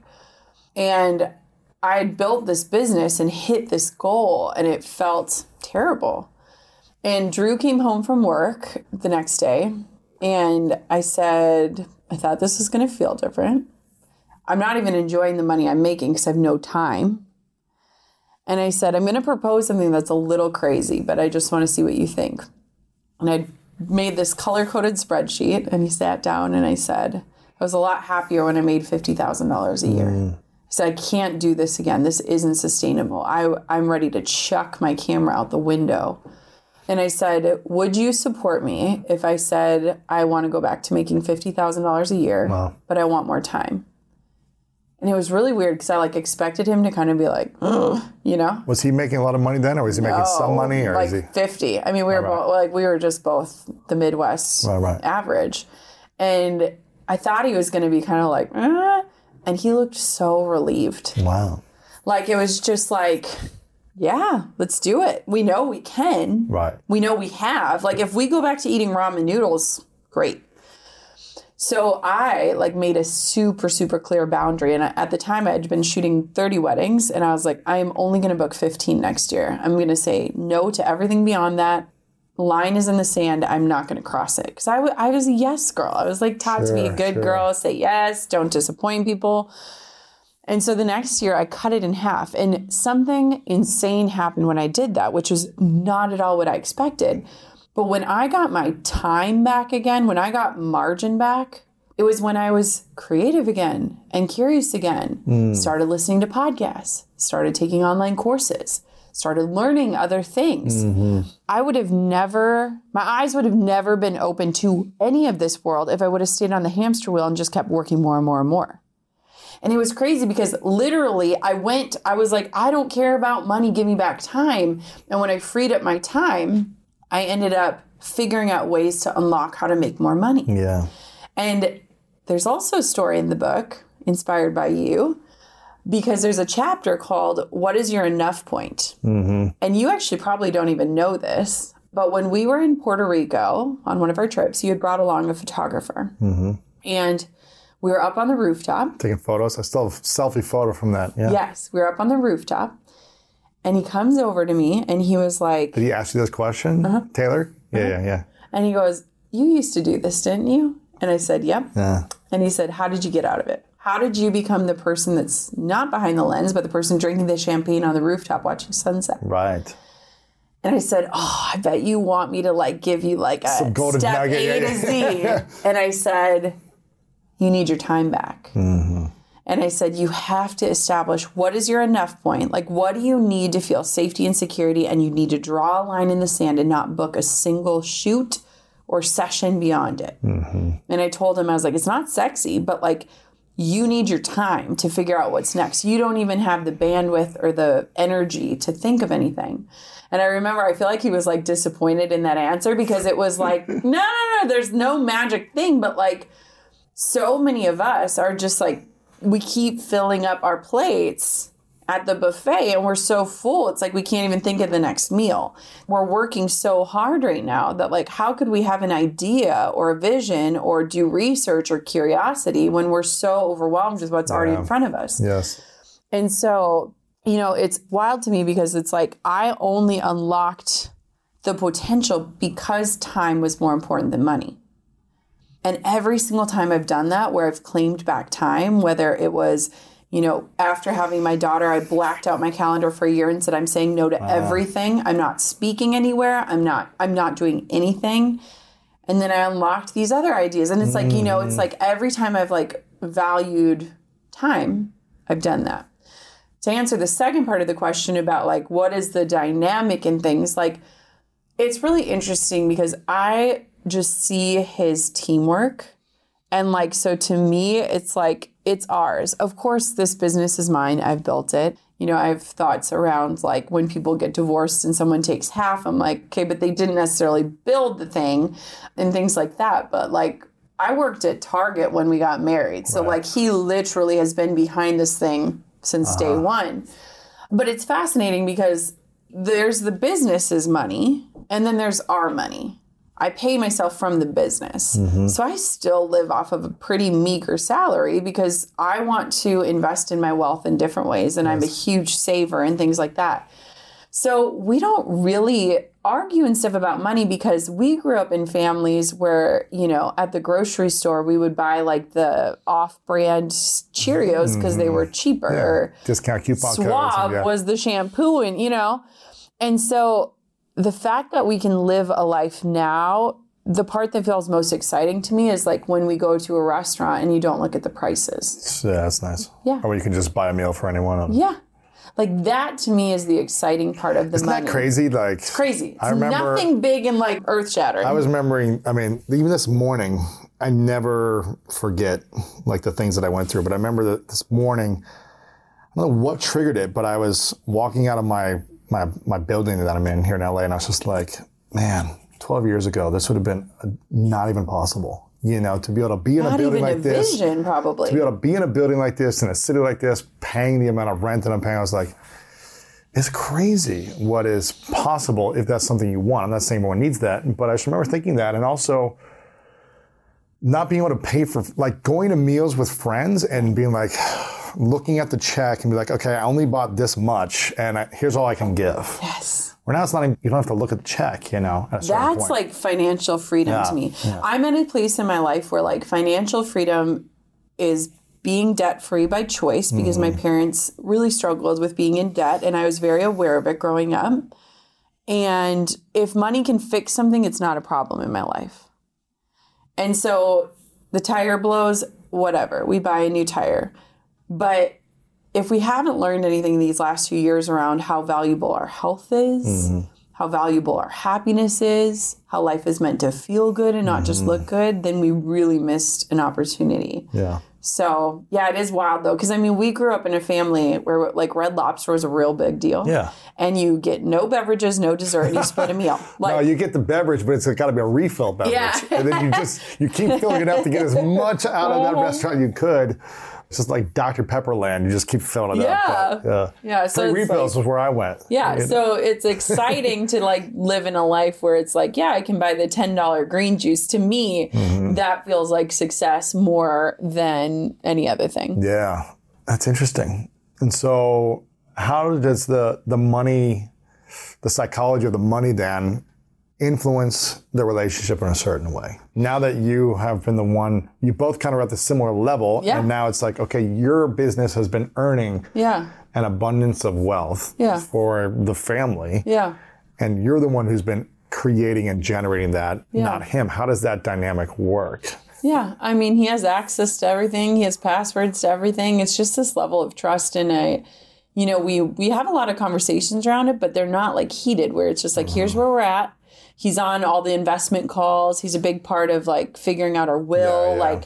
And I had built this business and hit this goal and it felt terrible. And Drew came home from work the next day and I said, I thought this was going to feel different. I'm not even enjoying the money I'm making because I have no time. And I said, I'm going to propose something that's a little crazy, but I just want to see what you think. And I made this color-coded spreadsheet, and he sat down, and I said, I was a lot happier when I made fifty thousand dollars a year. Mm. I said, I can't do this again. This isn't sustainable. I, I'm ready to chuck my camera out the window. And I said, would you support me if I said I want to go back to making fifty thousand dollars a year, wow. but I want more time? And it was really weird because I like expected him to kind of be like, you know. Was he making a lot of money then, or was he making no, some money, or like is he fifty? I mean, we were right, both like we were just both the Midwest right, right. average, and I thought he was going to be kind of like, eh, and he looked so relieved. Wow. Like it was just like, yeah, let's do it. We know we can. Right. We know we have. Like if we go back to eating ramen noodles, great. So I like made a super, super clear boundary. And at the time I had been shooting thirty weddings and I was like, I am only going to book fifteen next year. I'm going to say no to everything beyond that. Line is in the sand. I'm not going to cross it. Because I, w- I was a yes girl. I was like taught sure, to be a good sure. girl, say yes, don't disappoint people. And so the next year I cut it in half. And something insane happened when I did that, which was not at all what I expected. But when I got my time back again, when I got margin back, it was when I was creative again and curious again. Mm. Started listening to podcasts, started taking online courses, started learning other things. Mm-hmm. I would have never, my eyes would have never been open to any of this world if I would have stayed on the hamster wheel and just kept working more and more and more. And it was crazy because literally I went, I was like, I don't care about money, give me back time. And when I freed up my time, I ended up figuring out ways to unlock how to make more money. Yeah. And there's also a story in the book inspired by you because there's a chapter called What is Your Enough Point? Mm-hmm. And you actually probably don't even know this, but when we were in Puerto Rico on one of our trips, you had brought along a photographer. Mm-hmm. And we were up on the rooftop. Taking photos. I still have a selfie photo from that. Yeah. Yes. We were up on the rooftop. And he comes over to me and he was like... Did he ask you this question, uh-huh. Taylor? Yeah, uh-huh. yeah, yeah. And he goes, you used to do this, didn't you? And I said, yep. Yeah. And he said, how did you get out of it? How did you become the person that's not behind the lens, but the person drinking the champagne on the rooftop watching sunset? Right. And I said, oh, I bet you want me to like give you like a Some golden step nugget. A to Z. And I said, you need your time back. Mm-hmm. And I said, you have to establish what is your enough point? Like, what do you need to feel safety and security? And you need to draw a line in the sand and not book a single shoot or session beyond it. Mm-hmm. And I told him, I was like, it's not sexy, but like, you need your time to figure out what's next. You don't even have the bandwidth or the energy to think of anything. And I remember, I feel like he was like disappointed in that answer because it was like, no, no, no, there's no magic thing. But like, so many of us are just like, we keep filling up our plates at the buffet and we're so full. It's like we can't even think of the next meal. We're working so hard right now that like, how could we have an idea or a vision or do research or curiosity when we're so overwhelmed with what's yeah. already in front of us? Yes. And so, you know, it's wild to me because it's like I only unlocked the potential because time was more important than money. And every single time I've done that, where I've claimed back time, whether it was, you know, after having my daughter, I blacked out my calendar for a year and said, I'm saying no to wow. everything. I'm not speaking anywhere. I'm not, I'm not doing anything. And then I unlocked these other ideas. And it's like, you know, it's like every time I've like valued time, I've done that. To answer the second part of the question about like, what is the dynamic in things, like, it's really interesting because I just see his teamwork. And like, so to me, it's like, it's ours. Of course, this business is mine. I've built it. You know, I have thoughts around like when people get divorced and someone takes half, I'm like, okay, but they didn't necessarily build the thing and things like that. But like, I worked at Target when we got married. So right. like he literally has been behind this thing since uh-huh. day one. But it's fascinating because there's the business's money and then there's our money. I pay myself from the business. Mm-hmm. So I still live off of a pretty meager salary because I want to invest in my wealth in different ways. And yes. I'm a huge saver and things like that. So we don't really argue and stuff about money because we grew up in families where, you know, at the grocery store, we would buy like the off-brand Cheerios because mm-hmm. they were cheaper. Yeah. Discount coupon codes. Suave yeah. was the shampoo and, you know, and so the fact that we can live a life now, the part that feels most exciting to me is like when we go to a restaurant and you don't look at the prices. Yeah, that's nice. Yeah. Or you can just buy a meal for anyone. Yeah. Like that to me is the exciting part of the Isn't money. Isn't that crazy? Like it's crazy. It's I remember, nothing big and like earth shattering. I was remembering, I mean, even this morning, I never forget like the things that I went through. But I remember that this morning, I don't know what triggered it, but I was walking out of my my my building that I'm in here in L A, and I was just like, man, twelve years ago, this would have been not even possible. You know, to be able to be in not a building like a this. Vision, probably. To be able to be in a building like this, in a city like this, paying the amount of rent that I'm paying, I was like, it's crazy what is possible if that's something you want. I'm not saying everyone needs that, but I just remember thinking that. And also not being able to pay for, like going to meals with friends and being like, looking at the check and be like, okay, I only bought this much and I, here's all I can give. Yes. Where now it's not even, you don't have to look at the check, you know, at a certain That's point. like financial freedom yeah, to me. Yeah. I'm at a place in my life where like financial freedom is being debt-free by choice because mm-hmm. my parents really struggled with being in debt and I was very aware of it growing up. And if money can fix something, it's not a problem in my life. And so the tire blows, whatever, we buy a new tire. But if we haven't learned anything these last few years around how valuable our health is, mm-hmm. how valuable our happiness is, how life is meant to feel good and not mm-hmm. just look good, then we really missed an opportunity. Yeah. So, yeah, it is wild, though. Because, I mean, we grew up in a family where, like, Red Lobster was a real big deal. Yeah. And you get no beverages, no dessert, and you split a meal. Like, no, you get the beverage, but it's got to be a refill beverage. Yeah. And then you just, you keep filling it up to get as much out of that restaurant you could. It's just like Doctor Pepper land. You just keep filling it yeah. up. But, uh, yeah. So free refills like, was where I went. Yeah. You know? So it's exciting to like live in a life where it's like, yeah, I can buy the ten dollars green juice. To me, mm-hmm. that feels like success more than any other thing. Yeah. That's interesting. And so how does the, the money, the psychology of the money then influence the relationship in a certain way? Now that you have been the one, you both kind of are at the similar level, yeah. and now it's like, okay, your business has been earning yeah. an abundance of wealth yeah. for the family, yeah. and you're the one who's been creating and generating that, yeah. not him. How does that dynamic work? Yeah, I mean, he has access to everything. He has passwords to everything. It's just this level of trust, and I, you know, we we have a lot of conversations around it, but they're not like heated, where it's just like, mm-hmm. here's where we're at. He's on all the investment calls. He's a big part of like figuring out our will. Yeah, yeah. Like,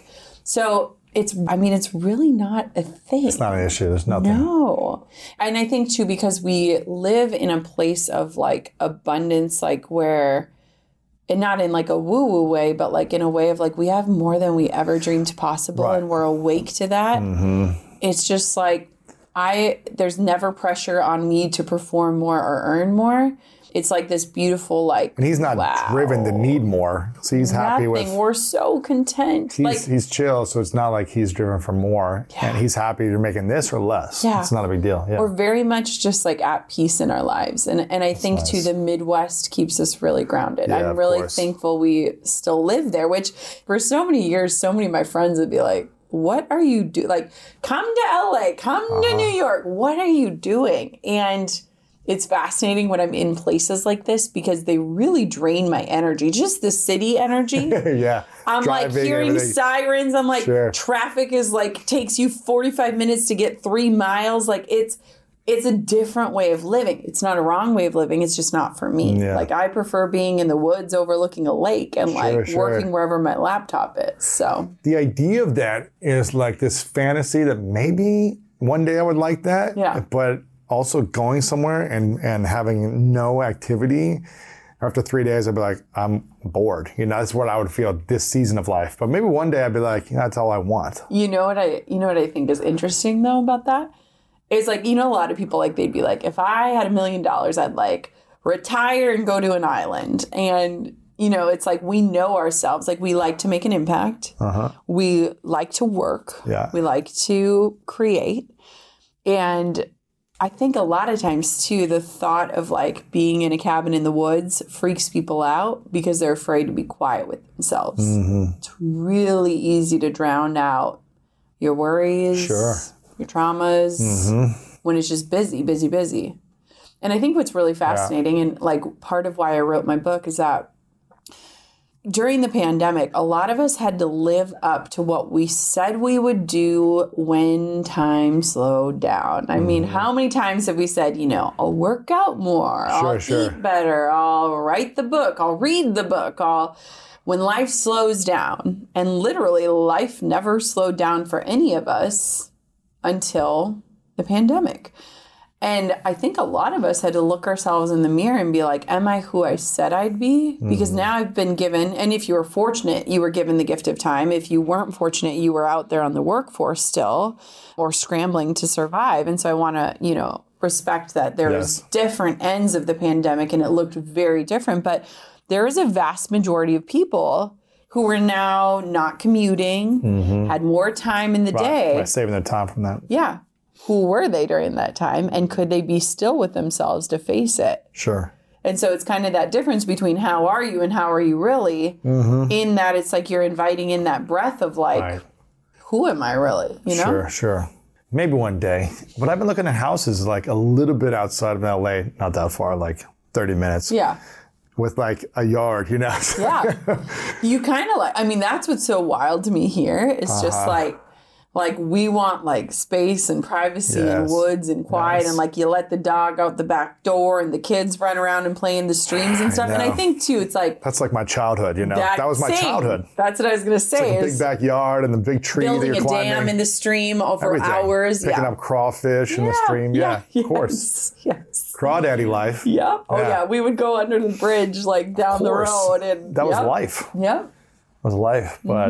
so it's, I mean, it's really not a thing. It's not an issue. There's nothing. No. And I think too, because we live in a place of like abundance, like where, and not in like a woo-woo way, but like in a way of like, we have more than we ever dreamed possible. Right. And we're awake to that. Mm-hmm. It's just like, I, there's never pressure on me to perform more or earn more. It's like this beautiful, like, and he's not wow. driven to need more, so he's Nothing. happy with. We're so content. He's, like, he's chill, so it's not like he's driven for more, yeah. and he's happy you're making this or less. Yeah. It's not a big deal. Yeah. We're very much just like at peace in our lives, and and I That's think nice. too the Midwest keeps us really grounded. Yeah, I'm really course. thankful we still live there. Which for so many years, so many of my friends would be like, "What are you doing? Like, come to L A, come uh-huh. to New York. What are you doing?" And it's fascinating when I'm in places like this because they really drain my energy. Just the city energy. yeah. I'm Driving, like hearing everything. sirens. I'm like, Sure. traffic is like, takes you forty-five minutes to get three miles. Like it's, it's a different way of living. It's not a wrong way of living. It's just not for me. Yeah. Like I prefer being in the woods overlooking a lake and Sure, like sure. working wherever my laptop is. So The idea of that is like this fantasy that maybe one day I would like that. Yeah. But also going somewhere and, and having no activity, after three days, I'd be like, I'm bored. You know, that's what I would feel this season of life. But maybe one day I'd be like, that's all I want. you know what I, you know what I think is interesting though about that? It's like, you know, a lot of people like, they'd be like, if I had a million dollars, I'd like retire and go to an island. And, you know, it's like, we know ourselves, like we like to make an impact. Uh-huh. We like to work. Yeah. We like to create. And I think a lot of times too, the thought of like being in a cabin in the woods freaks people out because they're afraid to be quiet with themselves. Mm-hmm. It's really easy to drown out your worries, Sure. your traumas, Mm-hmm. when it's just busy, busy, busy. And I think what's really fascinating and like part of why I wrote my book is that during the pandemic, a lot of us had to live up to what we said we would do when time slowed down. I mean, how many times have we said, you know, I'll work out more, I'll sure. eat better, I'll write the book, I'll read the book, I'll... When life slows down, and literally life never slowed down for any of us until the pandemic. And I think a lot of us had to look ourselves in the mirror and be like, am I who I said I'd be? Because now I've been given, and if you were fortunate, you were given the gift of time. If you weren't fortunate, you were out there on the workforce still or scrambling to survive. And so I want to, you know, respect that there was Yes. different ends of the pandemic and it looked very different. But there is a vast majority of people who were now not commuting, had more time in the day. By saving their time from that. Yeah. Who were they during that time? And could they be still with themselves to face it? Sure. And so it's kind of that difference between how are you and how are you really, in that it's like you're inviting in that breath of like, Right. who am I really? You know? Sure, sure. Maybe one day. But I've been looking at houses like a little bit outside of L A, not that far, like thirty minutes. Yeah. With like a yard, you know? Yeah. You kind of like, I mean, that's what's so wild to me here. It's just like, like we want like space and privacy and Yes. woods and quiet Yes. and like you let the dog out the back door and the kids run around and play in the streams and stuff. And I know. think too, it's like, That's like my childhood, you know? That, was my same. childhood. That's what I was going to say. Like a is big backyard and the big tree that building you're a climbing. dam in the stream over Everything. hours. Picking yeah. up crawfish in the stream. Yeah, yes, of course. Yes. Crawdaddy life. Yeah. Oh Yeah. yeah. We would go under the bridge, like down the course. road, and That was yep. life. Yeah. It was life, but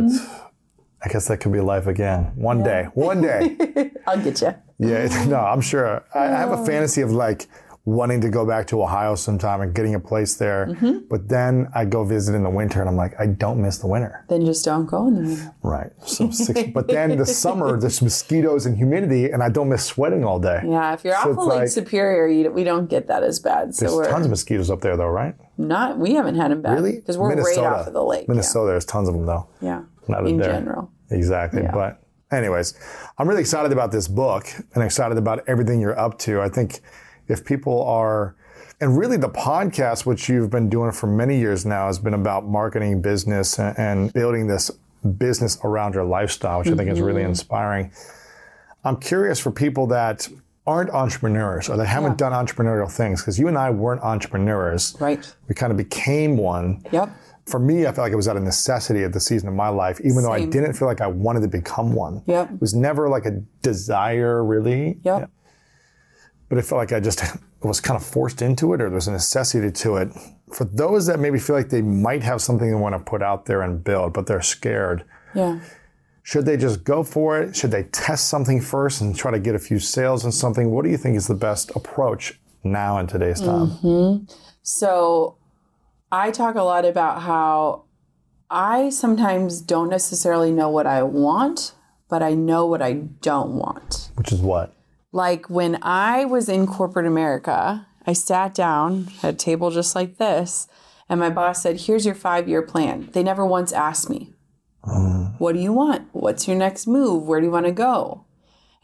I guess that could be life again. One day. One day. I'll get you. Yeah, no, I'm sure. I, I have a fantasy of like wanting to go back to Ohio sometime and getting a place there. But then I go visit in the winter and I'm like, I don't miss the winter. Then just don't go in the winter. Right. So six, but then the summer, there's mosquitoes and humidity and I don't miss sweating all day. Yeah. If you're So off it's of Lake like- Superior, you, we don't get that as bad. So There's we're tons of mosquitoes up there though, right? not. We haven't had them bad. Really? Because we're right off of the lake. Minnesota, there's tons of them though. Yeah. Not in there. general. Exactly. But anyways, I'm really excited about this book and excited about everything you're up to. I think if people are, and really the podcast, which you've been doing for many years now, has been about marketing business and, and building this business around your lifestyle, which I think is really inspiring. I'm curious for people that aren't entrepreneurs or that haven't done entrepreneurial things, because you and I weren't entrepreneurs. Right. We kind of became one. Yep. For me, I felt like it was out of necessity at the season of my life, even though I Same. didn't feel like I wanted to become one. Yep. It was never like a desire, really. Yep. Yeah. But it felt like I just was kind of forced into it, or there was a necessity to it. For those that maybe feel like they might have something they want to put out there and build, but they're scared, Yeah. should they just go for it? Should they test something first and try to get a few sales in something? What do you think is the best approach now in today's time? Mm-hmm. So I talk a lot about how I sometimes don't necessarily know what I want, but I know what I don't want. Which is what? Like when I was in corporate America, I sat down, had a table just like this, and my boss said, here's your five-year plan. They never once asked me, Um, what do you want? What's your next move? Where do you want to go?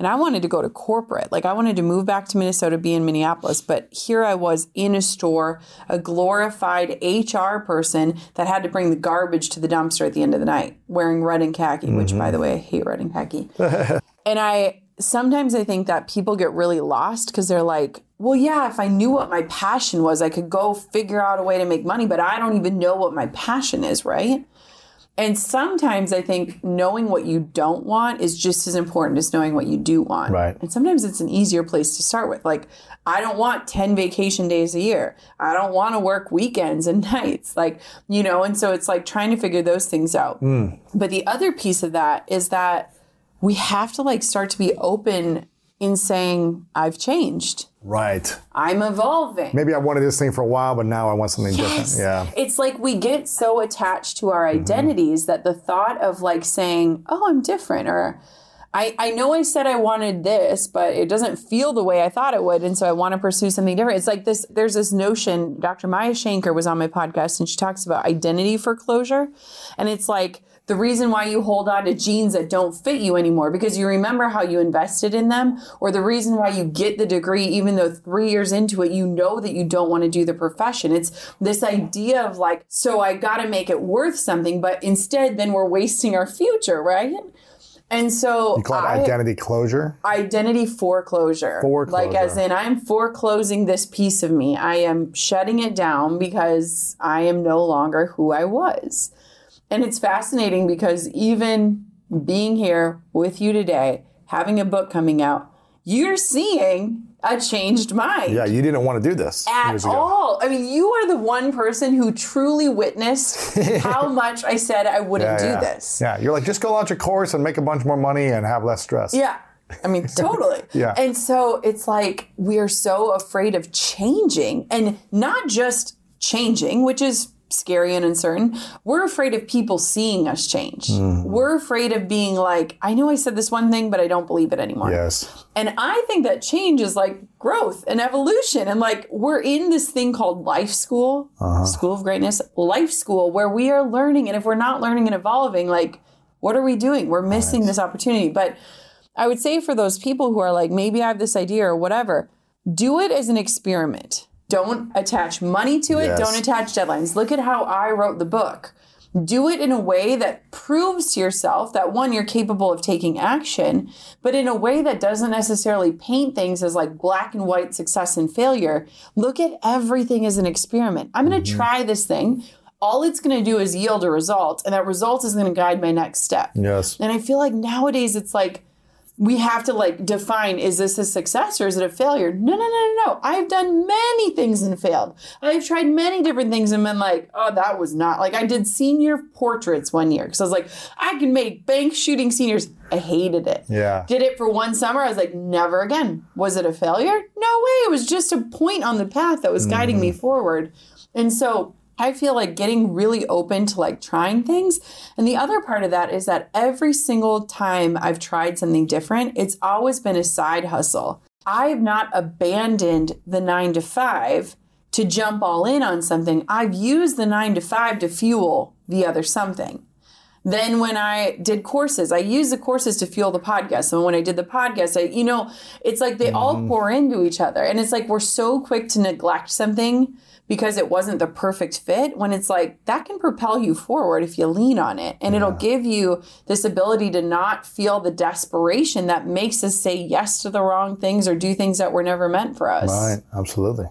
And I wanted to go to corporate. Like I wanted to move back to Minnesota, be in Minneapolis. But here I was in a store, a glorified H R person that had to bring the garbage to the dumpster at the end of the night, wearing red and khaki, mm-hmm. which by the way, I hate red and khaki. And I sometimes I think that people get really lost because they're like, well, yeah, if I knew what my passion was, I could go figure out a way to make money, but I don't even know what my passion is, right? And sometimes I think knowing what you don't want is just as important as knowing what you do want. Right. And sometimes it's an easier place to start with. Like, I don't want ten vacation days a year. I don't want to work weekends and nights. Like, you know, and so it's like trying to figure those things out. Mm. But the other piece of that is that we have to like start to be open in saying, I've changed. Right. I'm evolving. Maybe I wanted this thing for a while, but now I want something yes. different. Yeah. It's like we get so attached to our identities mm-hmm. that the thought of like saying, oh, I'm different, or I, I know I said I wanted this, but it doesn't feel the way I thought it would. And so I want to pursue something different. It's like this, there's this notion, Doctor Maya Shankar was on my podcast and she talks about identity foreclosure. And it's like, the reason why you hold on to jeans that don't fit you anymore because you remember how you invested in them, or the reason why you get the degree even though three years into it you know that you don't want to do the profession. It's this idea of like, so I got to make it worth something, but instead then we're wasting our future, right? And so you call it I, identity closure? Identity foreclosure. Foreclosure. Like as in I'm foreclosing this piece of me. I am shutting it down because I am no longer who I was. And it's fascinating because even being here with you today, having a book coming out, you're seeing a changed mind. Yeah, you didn't want to do this. At all. I mean, you are the one person who truly witnessed how much I said I wouldn't yeah, do yeah. this. Yeah, you're like, just go launch a course and make a bunch more money and have less stress. Yeah. I mean, totally. Yeah. And so it's like we are so afraid of changing, and not just changing, which is scary and uncertain. We're afraid of people seeing us change. Mm. We're afraid of being like, I know I said this one thing, but I don't believe it anymore. Yes. And I think that change is like growth and evolution. And like, we're in this thing called life school, uh-huh. School of Greatness, life school, where we are learning. And if we're not learning and evolving, like, what are we doing? We're missing right. this opportunity. But I would say for those people who are like, maybe I have this idea or whatever, do it as an experiment. Don't attach money to it. Yes. Don't attach deadlines. Look at how I wrote the book. Do it in a way that proves to yourself that, one, you're capable of taking action, but in a way that doesn't necessarily paint things as like black and white success and failure. Look at everything as an experiment. I'm going to mm-hmm. try this thing. All it's going to do is yield a result, and that result is going to guide my next step. Yes. And I feel like nowadays it's like, we have to like define, is this a success or is it a failure? No, no, no, no, no. I've done many things and failed. I've tried many different things and been like, oh, that was not, like I did senior portraits one year because I was like, I can make bank shooting seniors. I hated it. Yeah. Did it for one summer. I was like, never again. Was it a failure? No way. It was just a point on the path that was guiding mm. me forward. And so I feel like getting really open to like trying things. And the other part of that is that every single time I've tried something different, it's always been a side hustle. I've not abandoned the nine to five to jump all in on something. I've used the nine to five to fuel the other something. Then when I did courses, I used the courses to fuel the podcast. And when I did the podcast, I, you know, it's like they mm-hmm. all pour into each other. And it's like we're so quick to neglect something because it wasn't the perfect fit, when it's like that can propel you forward if you lean on it. And yeah. it'll give you this ability to not feel the desperation that makes us say yes to the wrong things or do things that were never meant for us. Right, absolutely.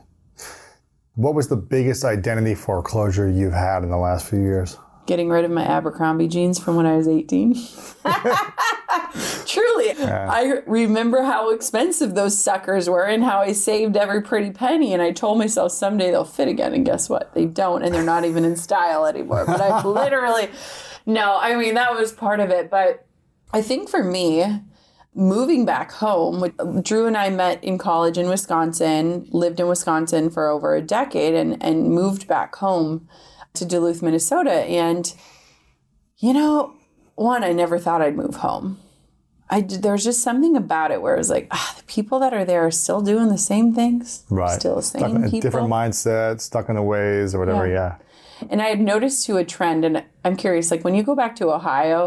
What was the biggest identity foreclosure you've had in the last few years? Getting rid of my Abercrombie jeans from when I was eighteen. Truly. Yeah. I remember how expensive those suckers were and how I saved every pretty penny. And I told myself someday they'll fit again. And guess what? They don't. And they're not even in style anymore. But I've literally, no, I mean, that was part of it. But I think for me, moving back home, Drew and I met in college in Wisconsin, lived in Wisconsin for over a decade and, and moved back home to Duluth, Minnesota. And, you know, one, I never thought I'd move home. I, there's just something about it where it was like, ah, the people that are there are still doing the same things. Right. Still the same stuck in people. A different mindset, stuck in the ways or whatever, yeah. yeah. And I had noticed to a trend, and I'm curious, like when you go back to Ohio,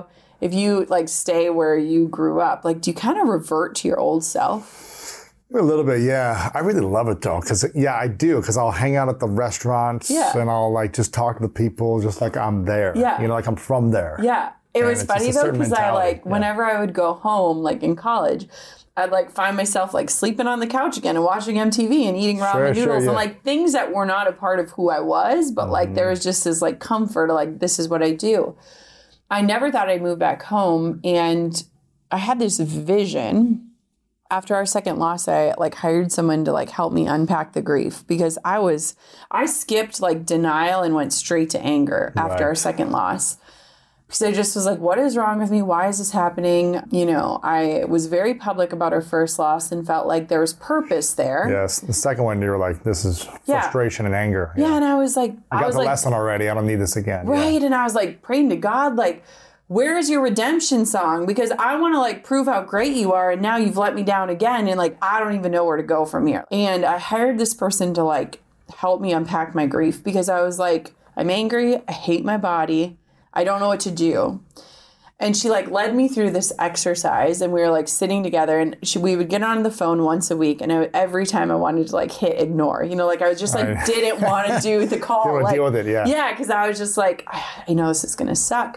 if you like stay where you grew up, like do you kind of revert to your old self? A little bit, yeah. I really love it though, because yeah, I do, because I'll hang out at the restaurants Yeah. and I'll like just talk to the people just like I'm there. Yeah. You know, like I'm from there. Yeah. It And was it's funny just a though, certain because I mentality, like, yeah. whenever I would go home, like in college, I'd like find myself like sleeping on the couch again and watching M T V and eating ramen Sure, noodles sure, yeah. and like things that were not a part of who I was, but like there was just this like comfort of like, this is what I do. I never thought I'd move back home. And I had this vision. After our second loss, I like hired someone to like help me unpack the grief because I was, I skipped like denial and went straight to anger after our Right. second loss. Because I just was like, what is wrong with me? Why is this happening? You know, I was very public about our first loss and felt like there was purpose there. Yes. The second one, you were like, this is Yeah. frustration and anger. Yeah, and I was like, I I got was the like, lesson already. I don't need this again. right. And I was like praying to God, like, where is your redemption song? Because I want to like prove how great you are. And now you've let me down again. And like, I don't even know where to go from here. And I hired this person to like help me unpack my grief because I was like, I'm angry. I hate my body. I don't know what to do. And she like led me through this exercise and we were like sitting together and she, we would get on the phone once a week. And I, every time I wanted to like hit ignore, you know, like I was just like, Right. didn't want to do the call. Didn't wanna like, deal with it, yeah. Yeah. Cause I was just like, I know this is going to suck.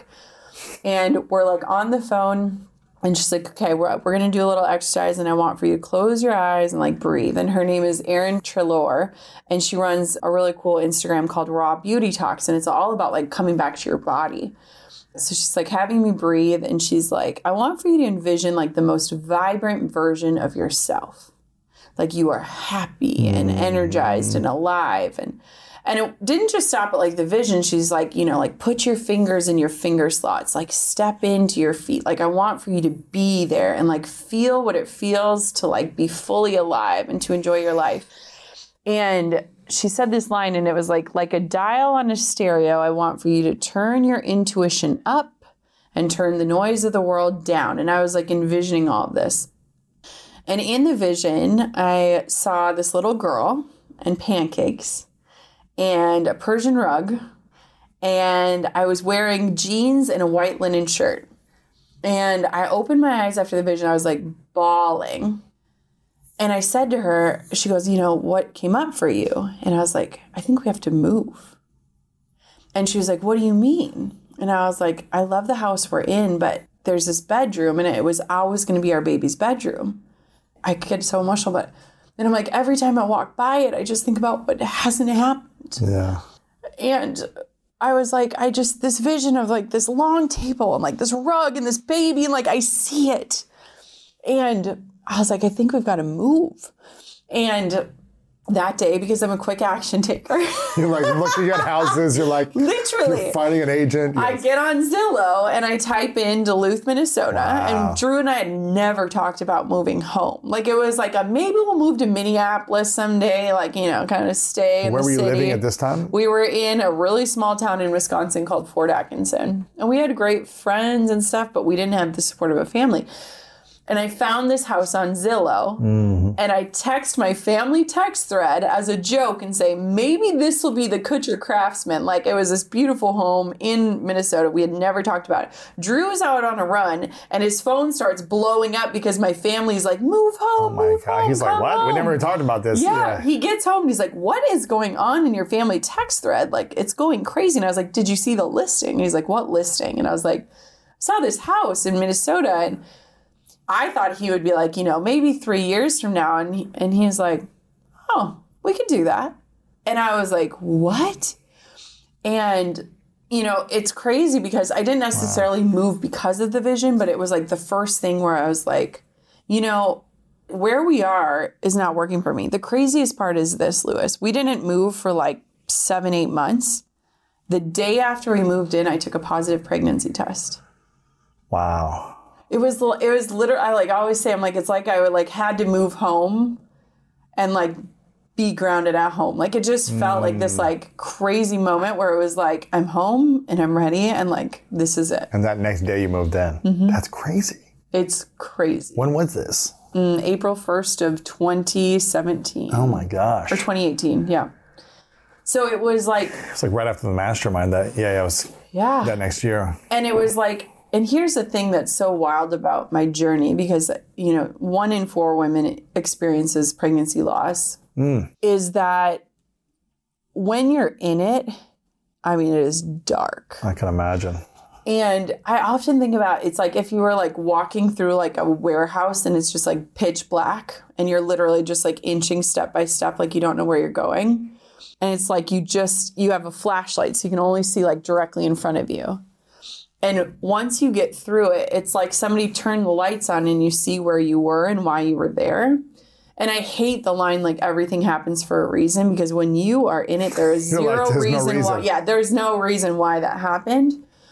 And we're like on the phone and she's like, okay, we're, we're going to do a little exercise and I want for you to close your eyes and like breathe. And her name is Erin Trelor and she runs a really cool Instagram called Raw Beauty Talks. And it's all about like coming back to your body. So she's like having me breathe and she's like, I want for you to envision like the most vibrant version of yourself. Like you are happy and energized and alive. And and it didn't just stop at like the vision. She's like, you know, like put your fingers in your finger slots, like step into your feet. Like I want for you to be there and like feel what it feels to like be fully alive and to enjoy your life. And she said this line and it was like, like a dial on a stereo, I want for you to turn your intuition up and turn the noise of the world down. And I was like envisioning all of this. And in the vision, I saw this little girl and pancakes and a Persian rug. And I was wearing jeans and a white linen shirt. And I opened my eyes after the vision. I was like bawling. And I said to her, she goes, you know, what came up for you? And I was like, I think we have to move. And she was like, what do you mean? And I was like, I love the house we're in, but there's this bedroom and it was always going to be our baby's bedroom. I get so emotional, but and I'm like, every time I walk by it, I just think about what hasn't happened. Yeah. And I was like, I just, this vision of like this long table and like this rug and this baby, and like I see it. And I was like, I think we've got to move. And that day, because I'm a quick action taker, You're like looking at houses. You're like, literally, you're finding an agent. I Yes. get on Zillow and I type in Duluth, Minnesota. Wow. And Drew and I had never talked about moving home. Like it was like a maybe we'll move to Minneapolis someday, like, you know, kind of stay in Where the were you city. living at this time? We were in a really small town in Wisconsin called Fort Atkinson. And we had great friends and stuff, but we didn't have the support of a family. And I found this house on Zillow, mm-hmm. and I text my family text thread as a joke and say, maybe this will be the Kutcher Craftsman. Like, it was this beautiful home in Minnesota. We had never talked about it. Drew's out on a run, and his phone starts blowing up because my family's like, move home, Oh my move God. home, He's like, come what? We home." never even talked about this. Yeah, he gets home and he's like, what is going on in your family text thread? Like, it's going crazy. And I was like, did you see the listing? And he's like, what listing? And I was like, I saw this house in Minnesota. And I thought he would be like, you know, maybe three years from now. And he, and he was like, oh, we could do that. And I was like, what? And, you know, it's crazy because I didn't necessarily wow. move because of the vision, but it was like the first thing where I was like, you know, where we are is not working for me. The craziest part is this, Lewis. We didn't move for like seven, eight months. The day after we moved in, I took a positive pregnancy test. Wow. It was, it was literally, I like I always say, I'm like, it's like I would like had to move home and like be grounded at home. Like it just felt mm. like this like crazy moment where it was like, I'm home and I'm ready and like, this is it. And that next day you moved in. Mm-hmm. That's crazy. It's crazy. When was this? Mm, April first of twenty seventeen. Oh my gosh. Or twenty eighteen, yeah. So it was like. It's like right after the mastermind that, yeah, yeah, it was yeah. that next year. And it was like, and here's the thing that's so wild about my journey, because, you know, one in four women experiences pregnancy loss, mm. is that when you're in it, I mean, it is dark. I can imagine. And I often think about, it's like if you were like walking through like a warehouse and it's just like pitch black and you're literally just like inching step by step, like you don't know where you're going. And it's like you just, you have a flashlight so you can only see like directly in front of you. And once you get through it, it's like somebody turned the lights on and you see where you were and why you were there. And I hate the line, like, everything happens for a reason, because when you are in it, there is zero like, reason, no reason why. Yeah, there's no reason why that happened.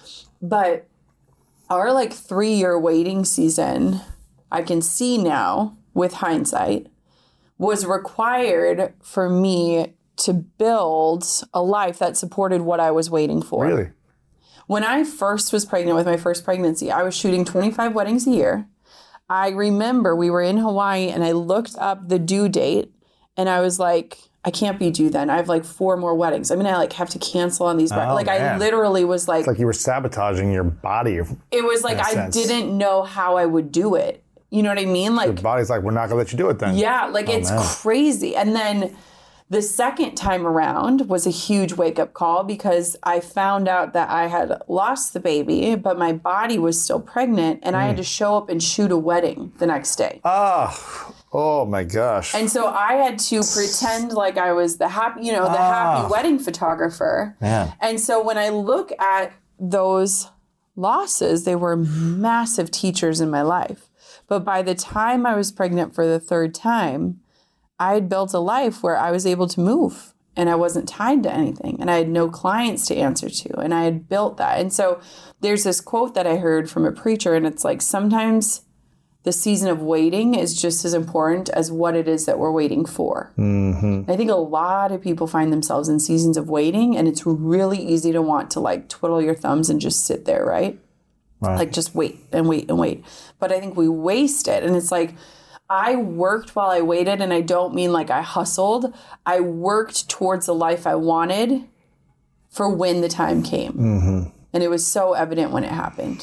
But our like three-year waiting season, I can see now with hindsight, was required for me to build a life that supported what I was waiting for. Really? When I first was pregnant with my first pregnancy, I was shooting twenty-five weddings a year. I remember we were in Hawaii and I looked up the due date and I was like, I can't be due then. I have like four more weddings. I mean, I like have to cancel on these. Oh, like man. I literally was like. It's like you were sabotaging your body. It was like I sense. didn't know how I would do it. You know what I mean? Like your body's like, we're not gonna let you do it then. Yeah, like oh, it's man. crazy. And then the second time around was a huge wake-up call, because I found out that I had lost the baby, but my body was still pregnant, and mm. I had to show up and shoot a wedding the next day. Ah, oh my gosh. And so I had to pretend like I was the happy, you know, the ah. happy wedding photographer. Man. And so when I look at those losses, they were massive teachers in my life. But by the time I was pregnant for the third time, I had built a life where I was able to move and I wasn't tied to anything and I had no clients to answer to, and I had built that. And so there's this quote that I heard from a preacher, and it's like, sometimes the season of waiting is just as important as what it is that we're waiting for. Mm-hmm. I think a lot of people find themselves in seasons of waiting, and it's really easy to want to like twiddle your thumbs and just sit there, right? Right. Like just wait and wait and wait. But I think we waste it. And it's like, I worked while I waited, and I don't mean like I hustled. I worked towards the life I wanted for when the time came. Mm-hmm. And it was so evident when it happened.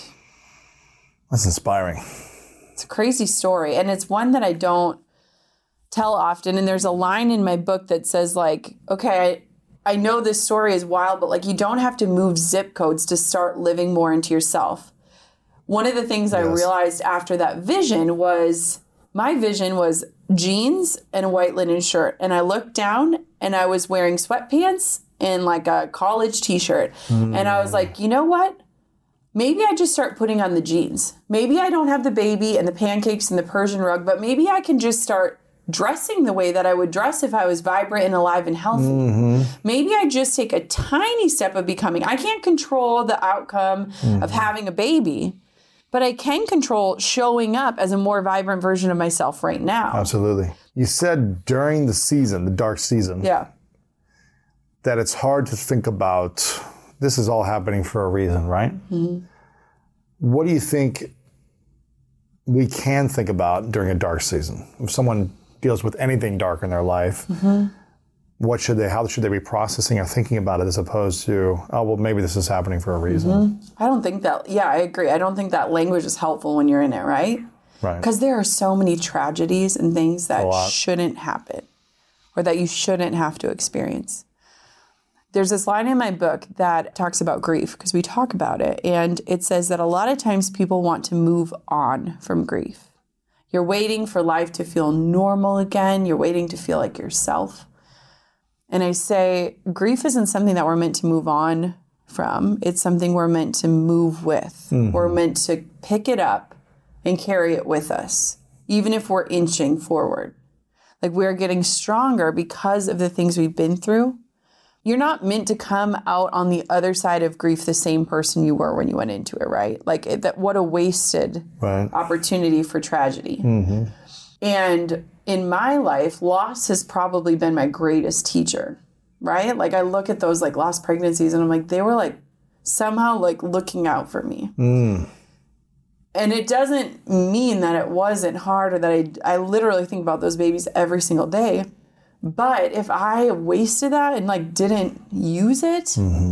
That's inspiring. It's a crazy story. And it's one that I don't tell often. And there's a line in my book that says like, okay, I, I know this story is wild, but like you don't have to move zip codes to start living more into yourself. One of the things yes. I realized after that vision was, my vision was jeans and a white linen shirt. And I looked down and I was wearing sweatpants and like a college t-shirt. Mm. And I was like, you know what? Maybe I just start putting on the jeans. Maybe I don't have the baby and the pancakes and the Persian rug, but maybe I can just start dressing the way that I would dress if I was vibrant and alive and healthy. Mm-hmm. Maybe I just take a tiny step of becoming. I can't control the outcome mm-hmm. of having a baby, but I can control showing up as a more vibrant version of myself right now. Absolutely. You said during the season, the dark season, yeah, that it's hard to think about, this is all happening for a reason, right? Mm-hmm. What do you think we can think about during a dark season? If someone deals with anything dark in their life, mm-hmm. what should they, how should they be processing or thinking about it, as opposed to, oh, well, maybe this is happening for a reason? Mm-hmm. I don't think that, yeah, I agree. I don't think that language is helpful when you're in it, right? Right. Because there are so many tragedies and things that shouldn't happen or that you shouldn't have to experience. There's this line in my book that talks about grief, because we talk about it, and it says that a lot of times people want to move on from grief. You're waiting for life to feel normal again. You're waiting to feel like yourself. And I say, grief isn't something that we're meant to move on from. It's something we're meant to move with. Mm-hmm. We're meant to pick it up and carry it with us, even if we're inching forward. Like, we're getting stronger because of the things we've been through. You're not meant to come out on the other side of grief the same person you were when you went into it, right? Like, it, that what a wasted right. opportunity for tragedy. Mm-hmm. And in my life, loss has probably been my greatest teacher, right? Like, I look at those like lost pregnancies and I'm like, they were like somehow like looking out for me. Mm. And it doesn't mean that it wasn't hard or that I, I literally think about those babies every single day. But if I wasted that and like didn't use it, mm-hmm.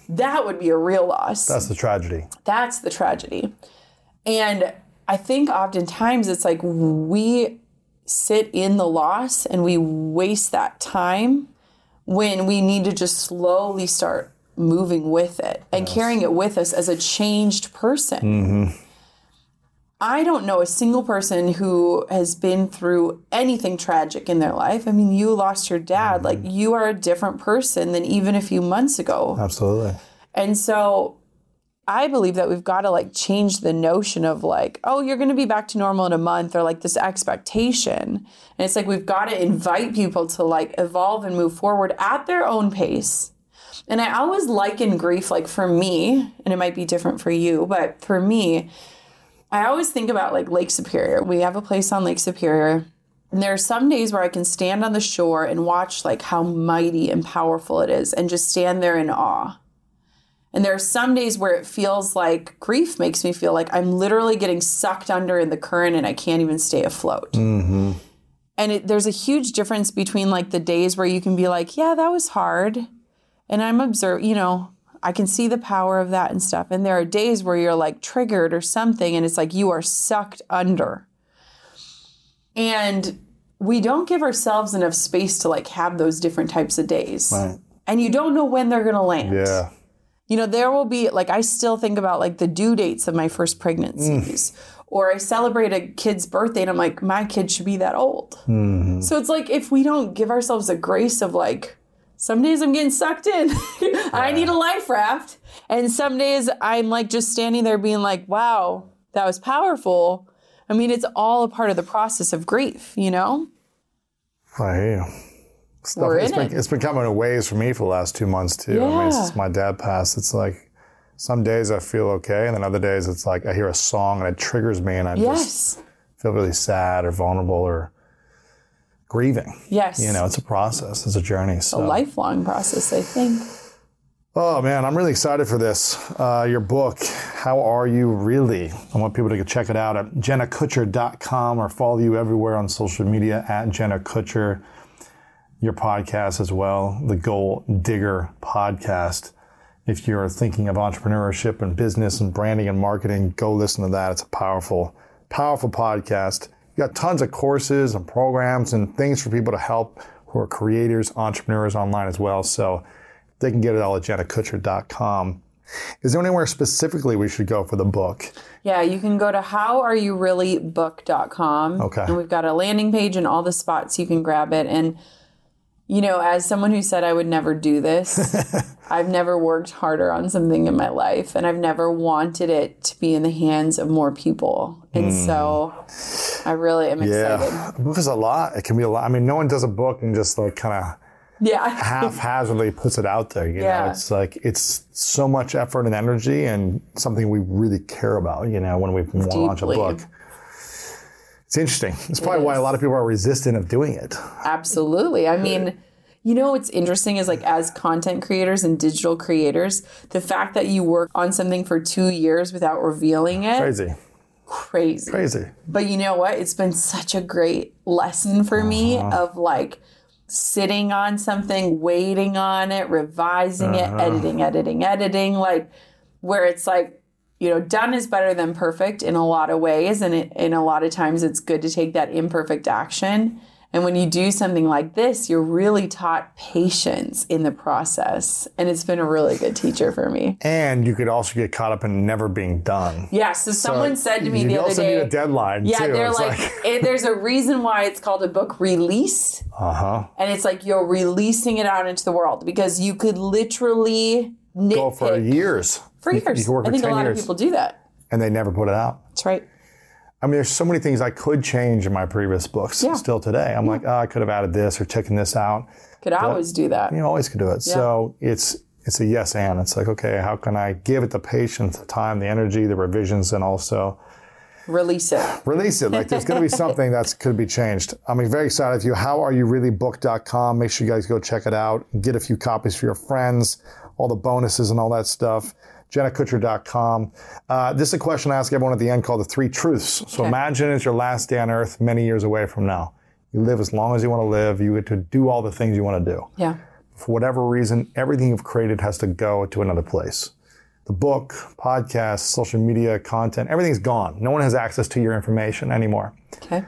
That would be a real loss. That's the tragedy. That's the tragedy. And I think oftentimes it's like we sit in the loss and we waste that time when we need to just slowly start moving with it and yes. carrying it with us as a changed person. Mm-hmm. I don't know a single person who has been through anything tragic in their life. I mean, you lost your dad. Mm-hmm. Like, you are a different person than even a few months ago. Absolutely. And so I believe that we've got to like change the notion of like, oh, you're going to be back to normal in a month, or like this expectation. And it's like, we've got to invite people to like evolve and move forward at their own pace. And I always liken grief, like for me, and it might be different for you, but for me, I always think about like Lake Superior. We have a place on Lake Superior. And there are some days where I can stand on the shore and watch like how mighty and powerful it is and just stand there in awe. And there are some days where it feels like grief makes me feel like I'm literally getting sucked under in the current and I can't even stay afloat. Mm-hmm. And it, there's a huge difference between like the days where you can be like, yeah, that was hard. And I'm observing, you know, I can see the power of that and stuff. And there are days where you're like triggered or something and it's like you are sucked under. And we don't give ourselves enough space to like have those different types of days. Right. And you don't know when they're going to land. Yeah. You know, there will be, like, I still think about, like, the due dates of my first pregnancies. Mm. Or I celebrate a kid's birthday, and I'm like, my kid should be that old. Mm-hmm. So it's like, if we don't give ourselves a grace of, like, some days I'm getting sucked in. Yeah. I need a life raft. And some days I'm, like, just standing there being like, wow, that was powerful. I mean, it's all a part of the process of grief, you know? I hear you. Stuff, We're it's in been, it. It's been coming in waves for me for the last two months, too. Yeah. I mean, since my dad passed, it's like some days I feel okay, and then other days it's like I hear a song and it triggers me, and I yes. just feel really sad or vulnerable or grieving. Yes. You know, it's a process. It's a journey. It's so. a lifelong process, I think. Oh, man, I'm really excited for this. Uh, your book, How Are You Really? I want people to check it out at jenna kutcher dot com or follow you everywhere on social media at Jenna Kutcher. Your podcast as well, the Goal Digger Podcast. If you're thinking of entrepreneurship and business and branding and marketing, go listen to that. It's a powerful, powerful podcast. You got tons of courses and programs and things for people to help who are creators, entrepreneurs online as well. So they can get it all at jenna kutcher dot com. Is there anywhere specifically we should go for the book? Yeah, you can go to how are you really book dot com. Okay. And we've got a landing page and all the spots you can grab it. And you know, as someone who said I would never do this, I've never worked harder on something in my life, and I've never wanted it to be in the hands of more people. And mm. so I really am excited. Yeah, a book is a lot. It can be a lot. I mean, no one does a book and just like kind of yeah. haphazardly puts it out there. You yeah. know, it's like it's so much effort and energy and something we really care about, you know, when we want to launch a book. It's interesting. It's probably it why a lot of people are resistant of doing it. Absolutely. I mean, you know what's interesting is like as content creators and digital creators, the fact that you work on something for two years without revealing it. Crazy. Crazy. Crazy. But you know what? It's been such a great lesson for uh-huh. me of like sitting on something, waiting on it, revising uh-huh. it, editing, editing, editing, like where it's like, you know, done is better than perfect in a lot of ways. And it, in a lot of times it's good to take that imperfect action. And when you do something like this, you're really taught patience in the process. And it's been a really good teacher for me. And you could also get caught up in never being done. Yeah. So someone so said to me the other day. You also need a deadline, yeah, too. they're it's like, like it, there's a reason why it's called a book release. Uh-huh. And it's like you're releasing it out into the world because you could literally nitpick. Go for years. For years. You, you work I think for a lot years, of people do that. And they never put it out. That's right. I mean, there's so many things I could change in my previous books yeah. still today. I'm yeah. like, oh, I could have added this or taken this out. Could but always do that. You always could do it. Yeah. So it's it's a yes and. It's like, okay, how can I give it the patience, the time, the energy, the revisions, and also release it. Release it. Like there's going to be something that could be changed. I'm very excited for you. how are you really book dot com. Make sure you guys go check it out. Get a few copies for your friends, all the bonuses and all that stuff. jenna kutcher dot com. Uh, this is a question I ask everyone at the end called the three truths. So okay. Imagine it's your last day on earth many years away from now. You live as long as you want to live. You get to do all the things you want to do. Yeah. for whatever reason, everything you've created has to go to another place. The book, podcast, social media, content, everything's gone. No one has access to your information anymore. Okay.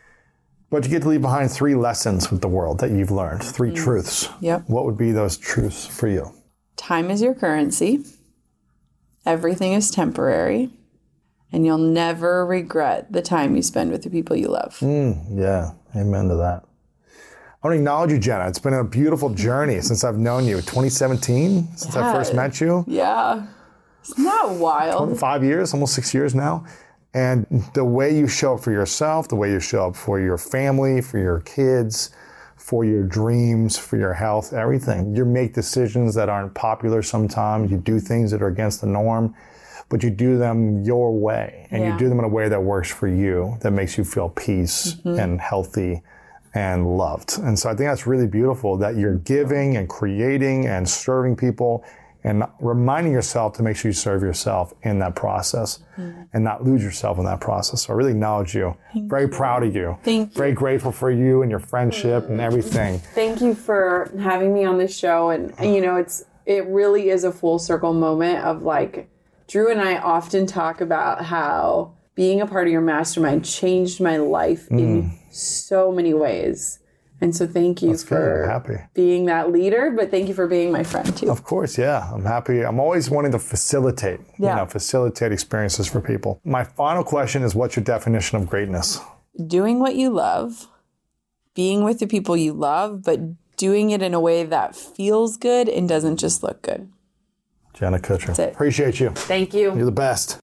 But you get to leave behind three lessons with the world that you've learned, three mm. truths. Yep. What would be those truths for you? Time is your currency. Everything is temporary. And you'll never regret the time you spend with the people you love. Mm, yeah. Amen to that. I want to acknowledge you, Jenna. It's been a beautiful journey since I've known you. twenty seventeen, since yeah. I first met you. Yeah. Isn't that wild? Five years, almost six years now. And the way you show up for yourself, the way you show up for your family, for your kids, for your dreams, for your health, everything. You make decisions that aren't popular sometimes. You do things that are against the norm, but you do them your way. And yeah. you do them in a way that works for you, that makes you feel peace mm-hmm. and healthy and loved. And so I think that's really beautiful that you're giving and creating and serving people and reminding yourself to make sure you serve yourself in that process mm-hmm. and not lose yourself in that process. So I really acknowledge you. Thank Very you. proud of you. Thank Very you. grateful for you and your friendship mm-hmm. and everything. Thank you for having me on this show. And, and, you know, it's it really is a full circle moment of like, Drew and I often talk about how being a part of your mastermind changed my life mm. in so many ways. And so thank you That's for happy. being that leader, but thank you for being my friend too. Of course, yeah. I'm happy. I'm always wanting to facilitate, yeah. you know, facilitate experiences for people. My final question is, what's your definition of greatness? Doing what you love, being with the people you love, but doing it in a way that feels good and doesn't just look good. Jenna Kutcher. That's it. Appreciate you. Thank you. You're the best.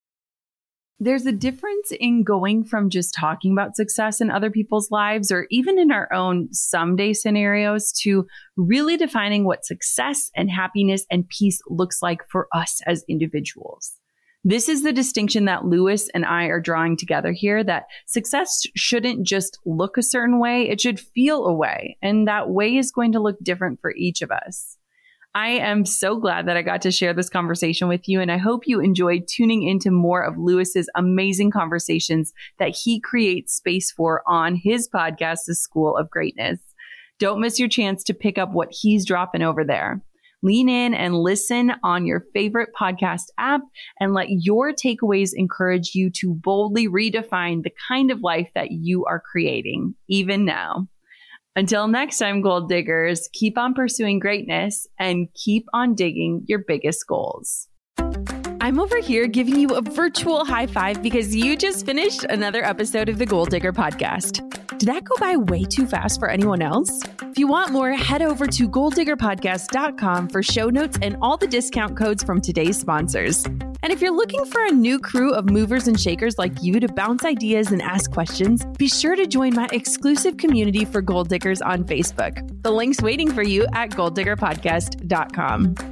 There's a difference in going from just talking about success in other people's lives or even in our own someday scenarios to really defining what success and happiness and peace looks like for us as individuals. This is the distinction that Lewis and I are drawing together here, that success shouldn't just look a certain way, it should feel a way. And that way is going to look different for each of us. I am so glad that I got to share this conversation with you, and I hope you enjoyed tuning into more of Lewis's amazing conversations that he creates space for on his podcast, The School of Greatness. Don't miss your chance to pick up what he's dropping over there. Lean in and listen on your favorite podcast app and let your takeaways encourage you to boldly redefine the kind of life that you are creating, even now. Until next time, gold diggers, keep on pursuing greatness and keep on digging your biggest goals. I'm over here giving you a virtual high five because you just finished another episode of the Gold Digger Podcast. Did that go by way too fast for anyone else? If you want more, head over to gold digger podcast dot com for show notes and all the discount codes from today's sponsors. And if you're looking for a new crew of movers and shakers like you to bounce ideas and ask questions, be sure to join my exclusive community for gold diggers on Facebook. The link's waiting for you at gold digger podcast dot com.